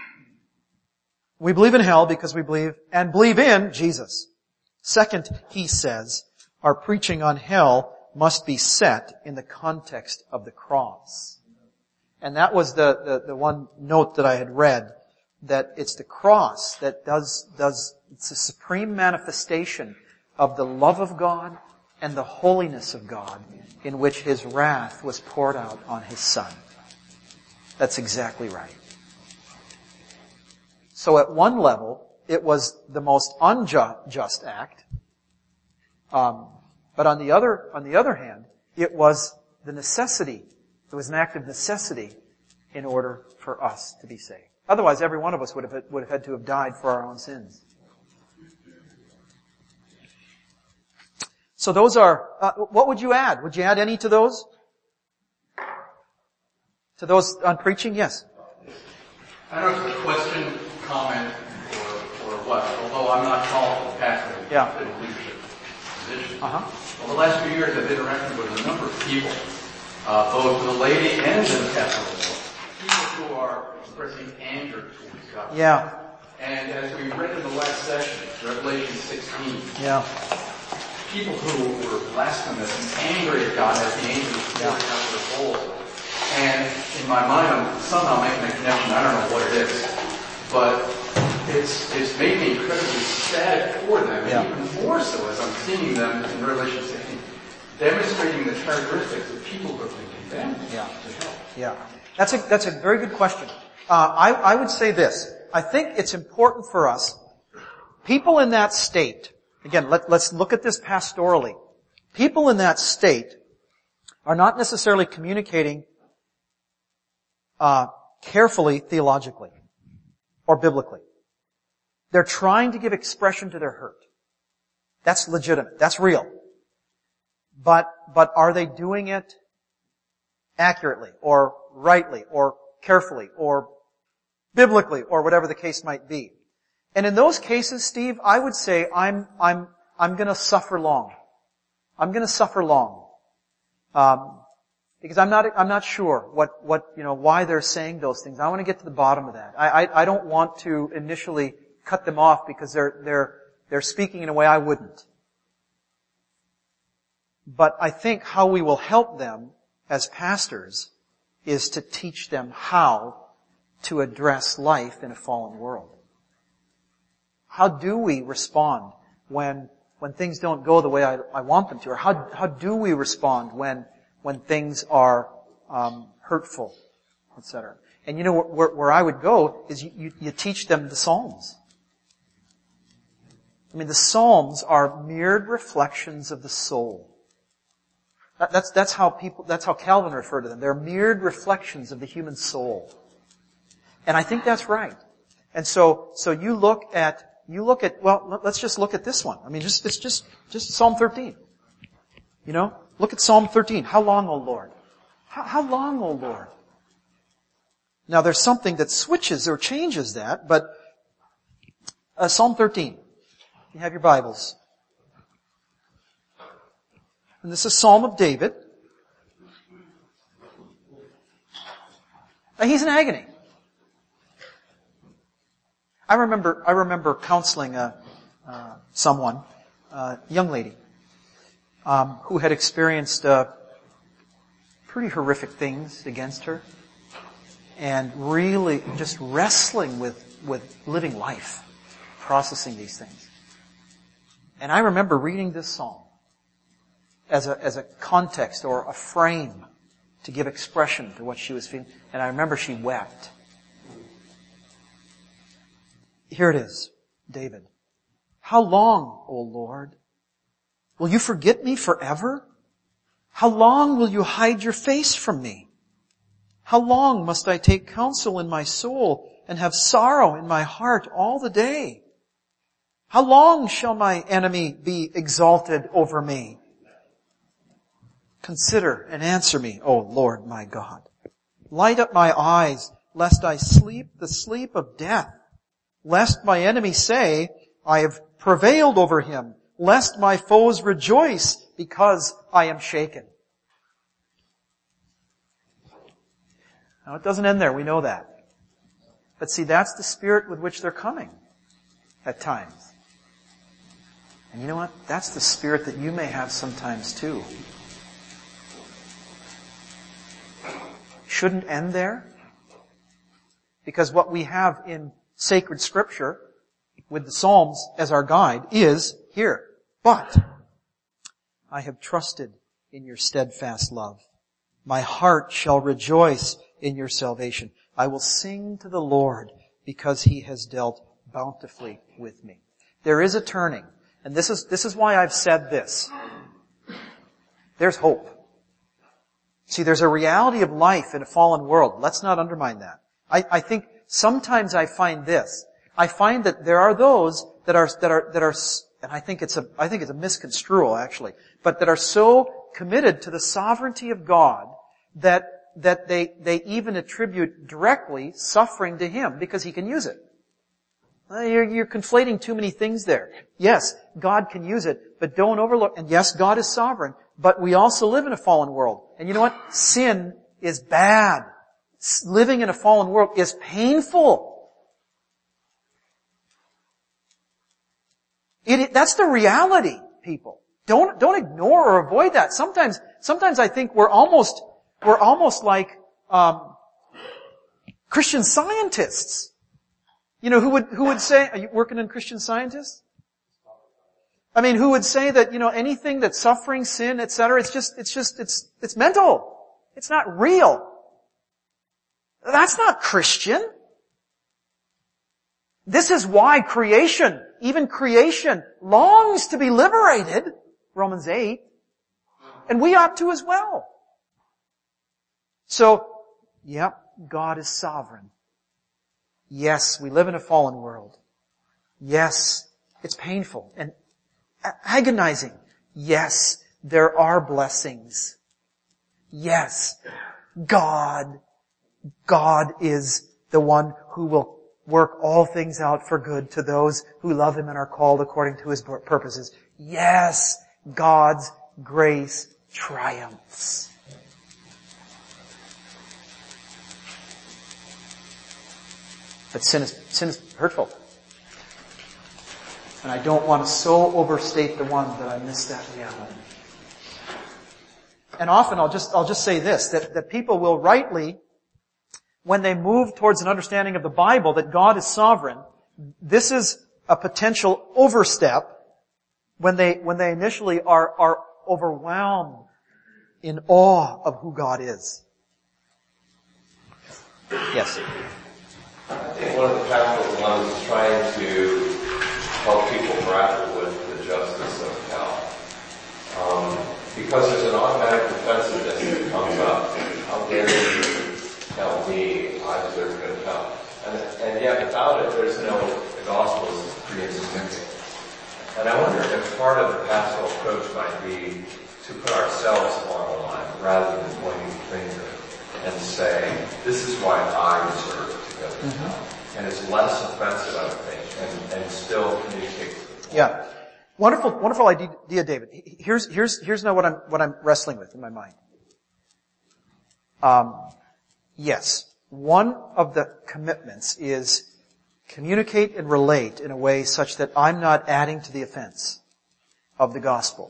We believe in hell because we believe in Jesus. Second, he says, our preaching on hell must be set in the context of the cross. And that was the one note that I had read, that it's the cross that it's a supreme manifestation of the love of God and the holiness of God in which His wrath was poured out on His Son. That's exactly right. So at one level, it was the most unjust act. But on the other hand, it was the necessity. It was an act of necessity in order for us to be saved. Otherwise, every one of us would have had to have died for our own sins. So those are, what would you add? Would you add any to those? To those on preaching? Yes. I don't know if it's a question, comment, or what, although I'm not called to pastor in a leadership position. Well, the last few years I've interacted with a number of people, both the lady and the Catholic, people who are expressing anger towards God. Yeah. And as we read in the last session, Revelation 16, people who were blasphemous and angry at God as the angels pouring out their bowls. And in my mind, I'm somehow making a connection. I don't know what it is, but it's made me incredibly sad for them, and even more so as I'm seeing them in Revelation 16, demonstrating the characteristics of people who have been condemned to hell. Yeah. That's a very good question. I would say this. I think it's important for us, people in that state, again, let's look at this pastorally. People in that state are not necessarily communicating carefully theologically or biblically. They're trying to give expression to their hurt. That's legitimate. That's real. But are they doing it accurately or rightly or carefully or biblically or whatever the case might be? And in those cases, Steve, I would say I'm going to suffer long. I'm going to suffer long. Because I'm not sure why they're saying those things. I want to get to the bottom of that. I don't want to initially cut them off because they're speaking in a way I wouldn't. But I think how we will help them as pastors is to teach them how to address life in a fallen world. How do we respond when things don't go the way I want them to? Or how do we respond when things are hurtful, etc.? And where I would go is you teach them the Psalms. I mean, the Psalms are mirrored reflections of the soul. That's how Calvin referred to them. They're mirrored reflections of the human soul. And I think that's right. And so you look at, let's just look at this one. I mean, just Psalm 13. Look at Psalm 13. How long, O Lord? How long, O Lord? Now there's something that switches or changes that, but Psalm 13. You have your Bibles. And this is Psalm of David. He's in agony. I remember counseling someone, a young lady, who had experienced pretty horrific things against her, and really just wrestling with living life, processing these things. And I remember reading this psalm as a context or a frame to give expression to what she was feeling. And I remember she wept. Here it is, David. How long, O Lord? Will you forget me forever? How long will you hide your face from me? How long must I take counsel in my soul and have sorrow in my heart all the day? How long shall my enemy be exalted over me? Consider and answer me, O Lord my God. Light up my eyes, lest I sleep the sleep of death. Lest my enemy say, I have prevailed over him. Lest my foes rejoice because I am shaken. Now it doesn't end there, we know that. But see, that's the spirit with which they're coming at times. And you know what? That's the spirit that you may have sometimes too. Shouldn't end there. Because what we have in sacred scripture with the Psalms as our guide is here. But I have trusted in your steadfast love. My heart shall rejoice in your salvation. I will sing to the Lord because he has dealt bountifully with me. There is a turning. And this is why I've said this. There's hope. See, there's a reality of life in a fallen world. Let's not undermine that. I think sometimes I find this. I find that there are those that are, and I think it's a misconstrual actually, but that are so committed to the sovereignty of God that they even attribute directly suffering to Him because He can use it. You're conflating too many things there. Yes, God can use it, but don't overlook, and yes, God is sovereign, but we also live in a fallen world. And you know what? Sin is bad. Living in a fallen world is painful. That's the reality, people. Don't ignore or avoid that. Sometimes I think we're almost like, Christian Scientists. You know, who would say, are you working in Christian Scientists? I mean, who would say that, anything that's suffering, sin, etc., it's mental. It's not real. That's not Christian. This is why even creation, longs to be liberated, Romans 8, and we ought to as well. So, God is sovereign. Yes, we live in a fallen world. Yes, it's painful and agonizing. Yes, there are blessings. Yes, God is the one who will work all things out for good to those who love Him and are called according to His purposes. Yes, God's grace triumphs. But sin is hurtful. And I don't want to so overstate the one that I miss that reality. And often I'll just say this, that people will rightly, when they move towards an understanding of the Bible that God is sovereign, this is a potential overstep when they initially are overwhelmed in awe of who God is. Yes. I think one of the pastoral ones is trying to help people grapple with the justice of hell. Because there's an automatic defensiveness that comes up. How dare you tell me I deserve to go to hell? And yet without it, the gospel is pretty insignificant. And I wonder if part of the pastoral approach might be to put ourselves on the line rather than pointing the finger and say, this is why I deserve to go to hell. And it's less offensive, I would think, and still communicate. Yeah. Wonderful idea, David. Here's now what I'm wrestling with in my mind. Yes. One of the commitments is communicate and relate in a way such that I'm not adding to the offense of the gospel.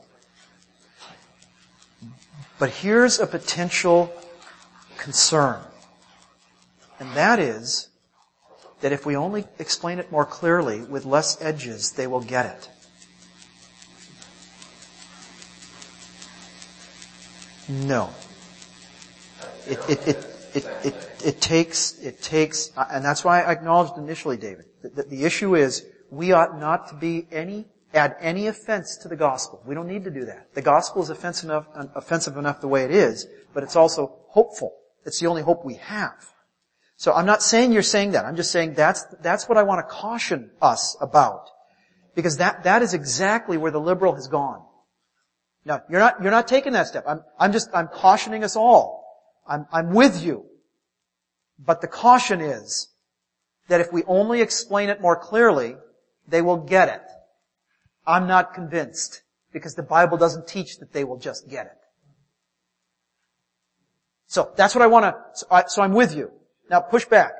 But here's a potential concern. And that is that if we only explain it more clearly with less edges, they will get it. No. It takes, and that's why I acknowledged initially, David, that the issue is we ought not to add any offense to the gospel. We don't need to do that. The gospel is offensive enough the way it is, but it's also hopeful. It's the only hope we have. So I'm not saying you're saying that. I'm just saying that's what I want to caution us about. Because that is exactly where the liberal has gone. No, you're not taking that step. I'm cautioning us all. I'm with you. But the caution is that if we only explain it more clearly, they will get it. I'm not convinced because the Bible doesn't teach that they will just get it. So that's what I want to, so I'm with you. Now push back.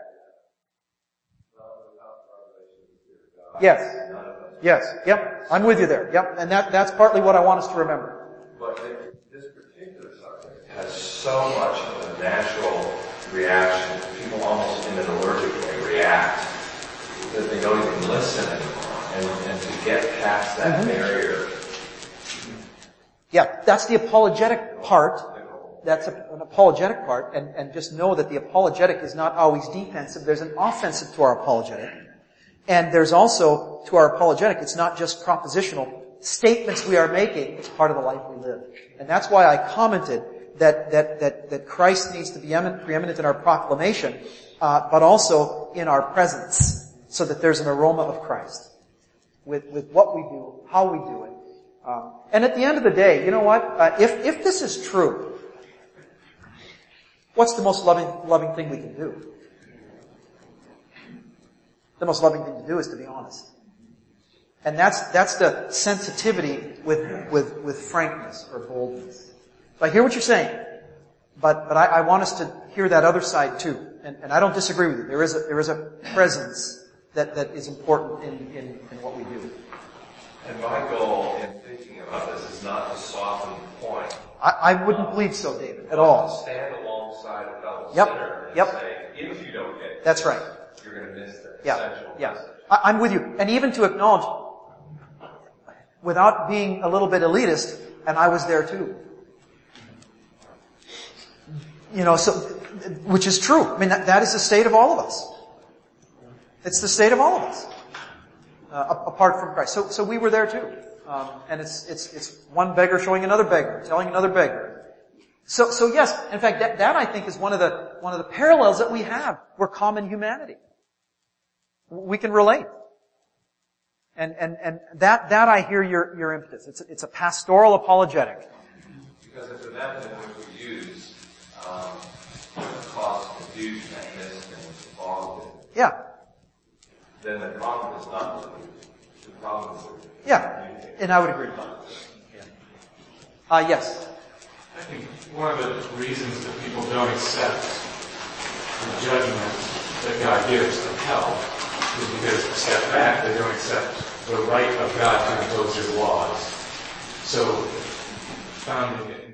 Yes. Yep. I'm with you there. Yep. And that's partly what I want us to remember. But this particular subject has so much of a natural reaction. People almost in an allergic way react that they don't even listen anymore. And to get past that barrier. Yeah, that's the apologetic part. That's an apologetic part. And just know that the apologetic is not always defensive. There's an offensive to our apologetic. And there's also, to our apologetic, it's not just propositional statements we are making. It's part of the life we live. And that's why I commented that Christ needs to be preeminent in our proclamation, but also in our presence, so that there's an aroma of Christ with what we do, how we do it. And at the end of the day, you know what? If this is true, what's the most loving thing we can do? The most loving thing to do is to be honest. And that's the sensitivity with frankness or boldness. So I hear what you're saying, but I want us to hear that other side too. And I don't disagree with you. There is a presence that is important in what we do. And my goal in thinking about this is not to soften the point. I wouldn't believe so, David, at all. To stand alongside a fellow sinner and say, if you don't get it, that's right. You're going to miss the essential message. I'm with you. And even to acknowledge, without being a little bit elitist, and I was there too. So, which is true. I mean, that is the state of all of us. It's the state of all of us, apart from Christ. So we were there too. And it's one beggar showing another beggar, telling another beggar. So yes, in fact, that I think is one of the parallels that we have. We're common humanity. We can relate. And that I hear your impetus. It's a pastoral apologetic. Because if the method in which we use cause confusion and misinformed, then the problem is not the problem is and I would agree with that. Yes. I think one of the reasons that people don't accept the judgment that God gives, the hell is because a step back, they don't accept the right of God to impose his laws. So, founding it.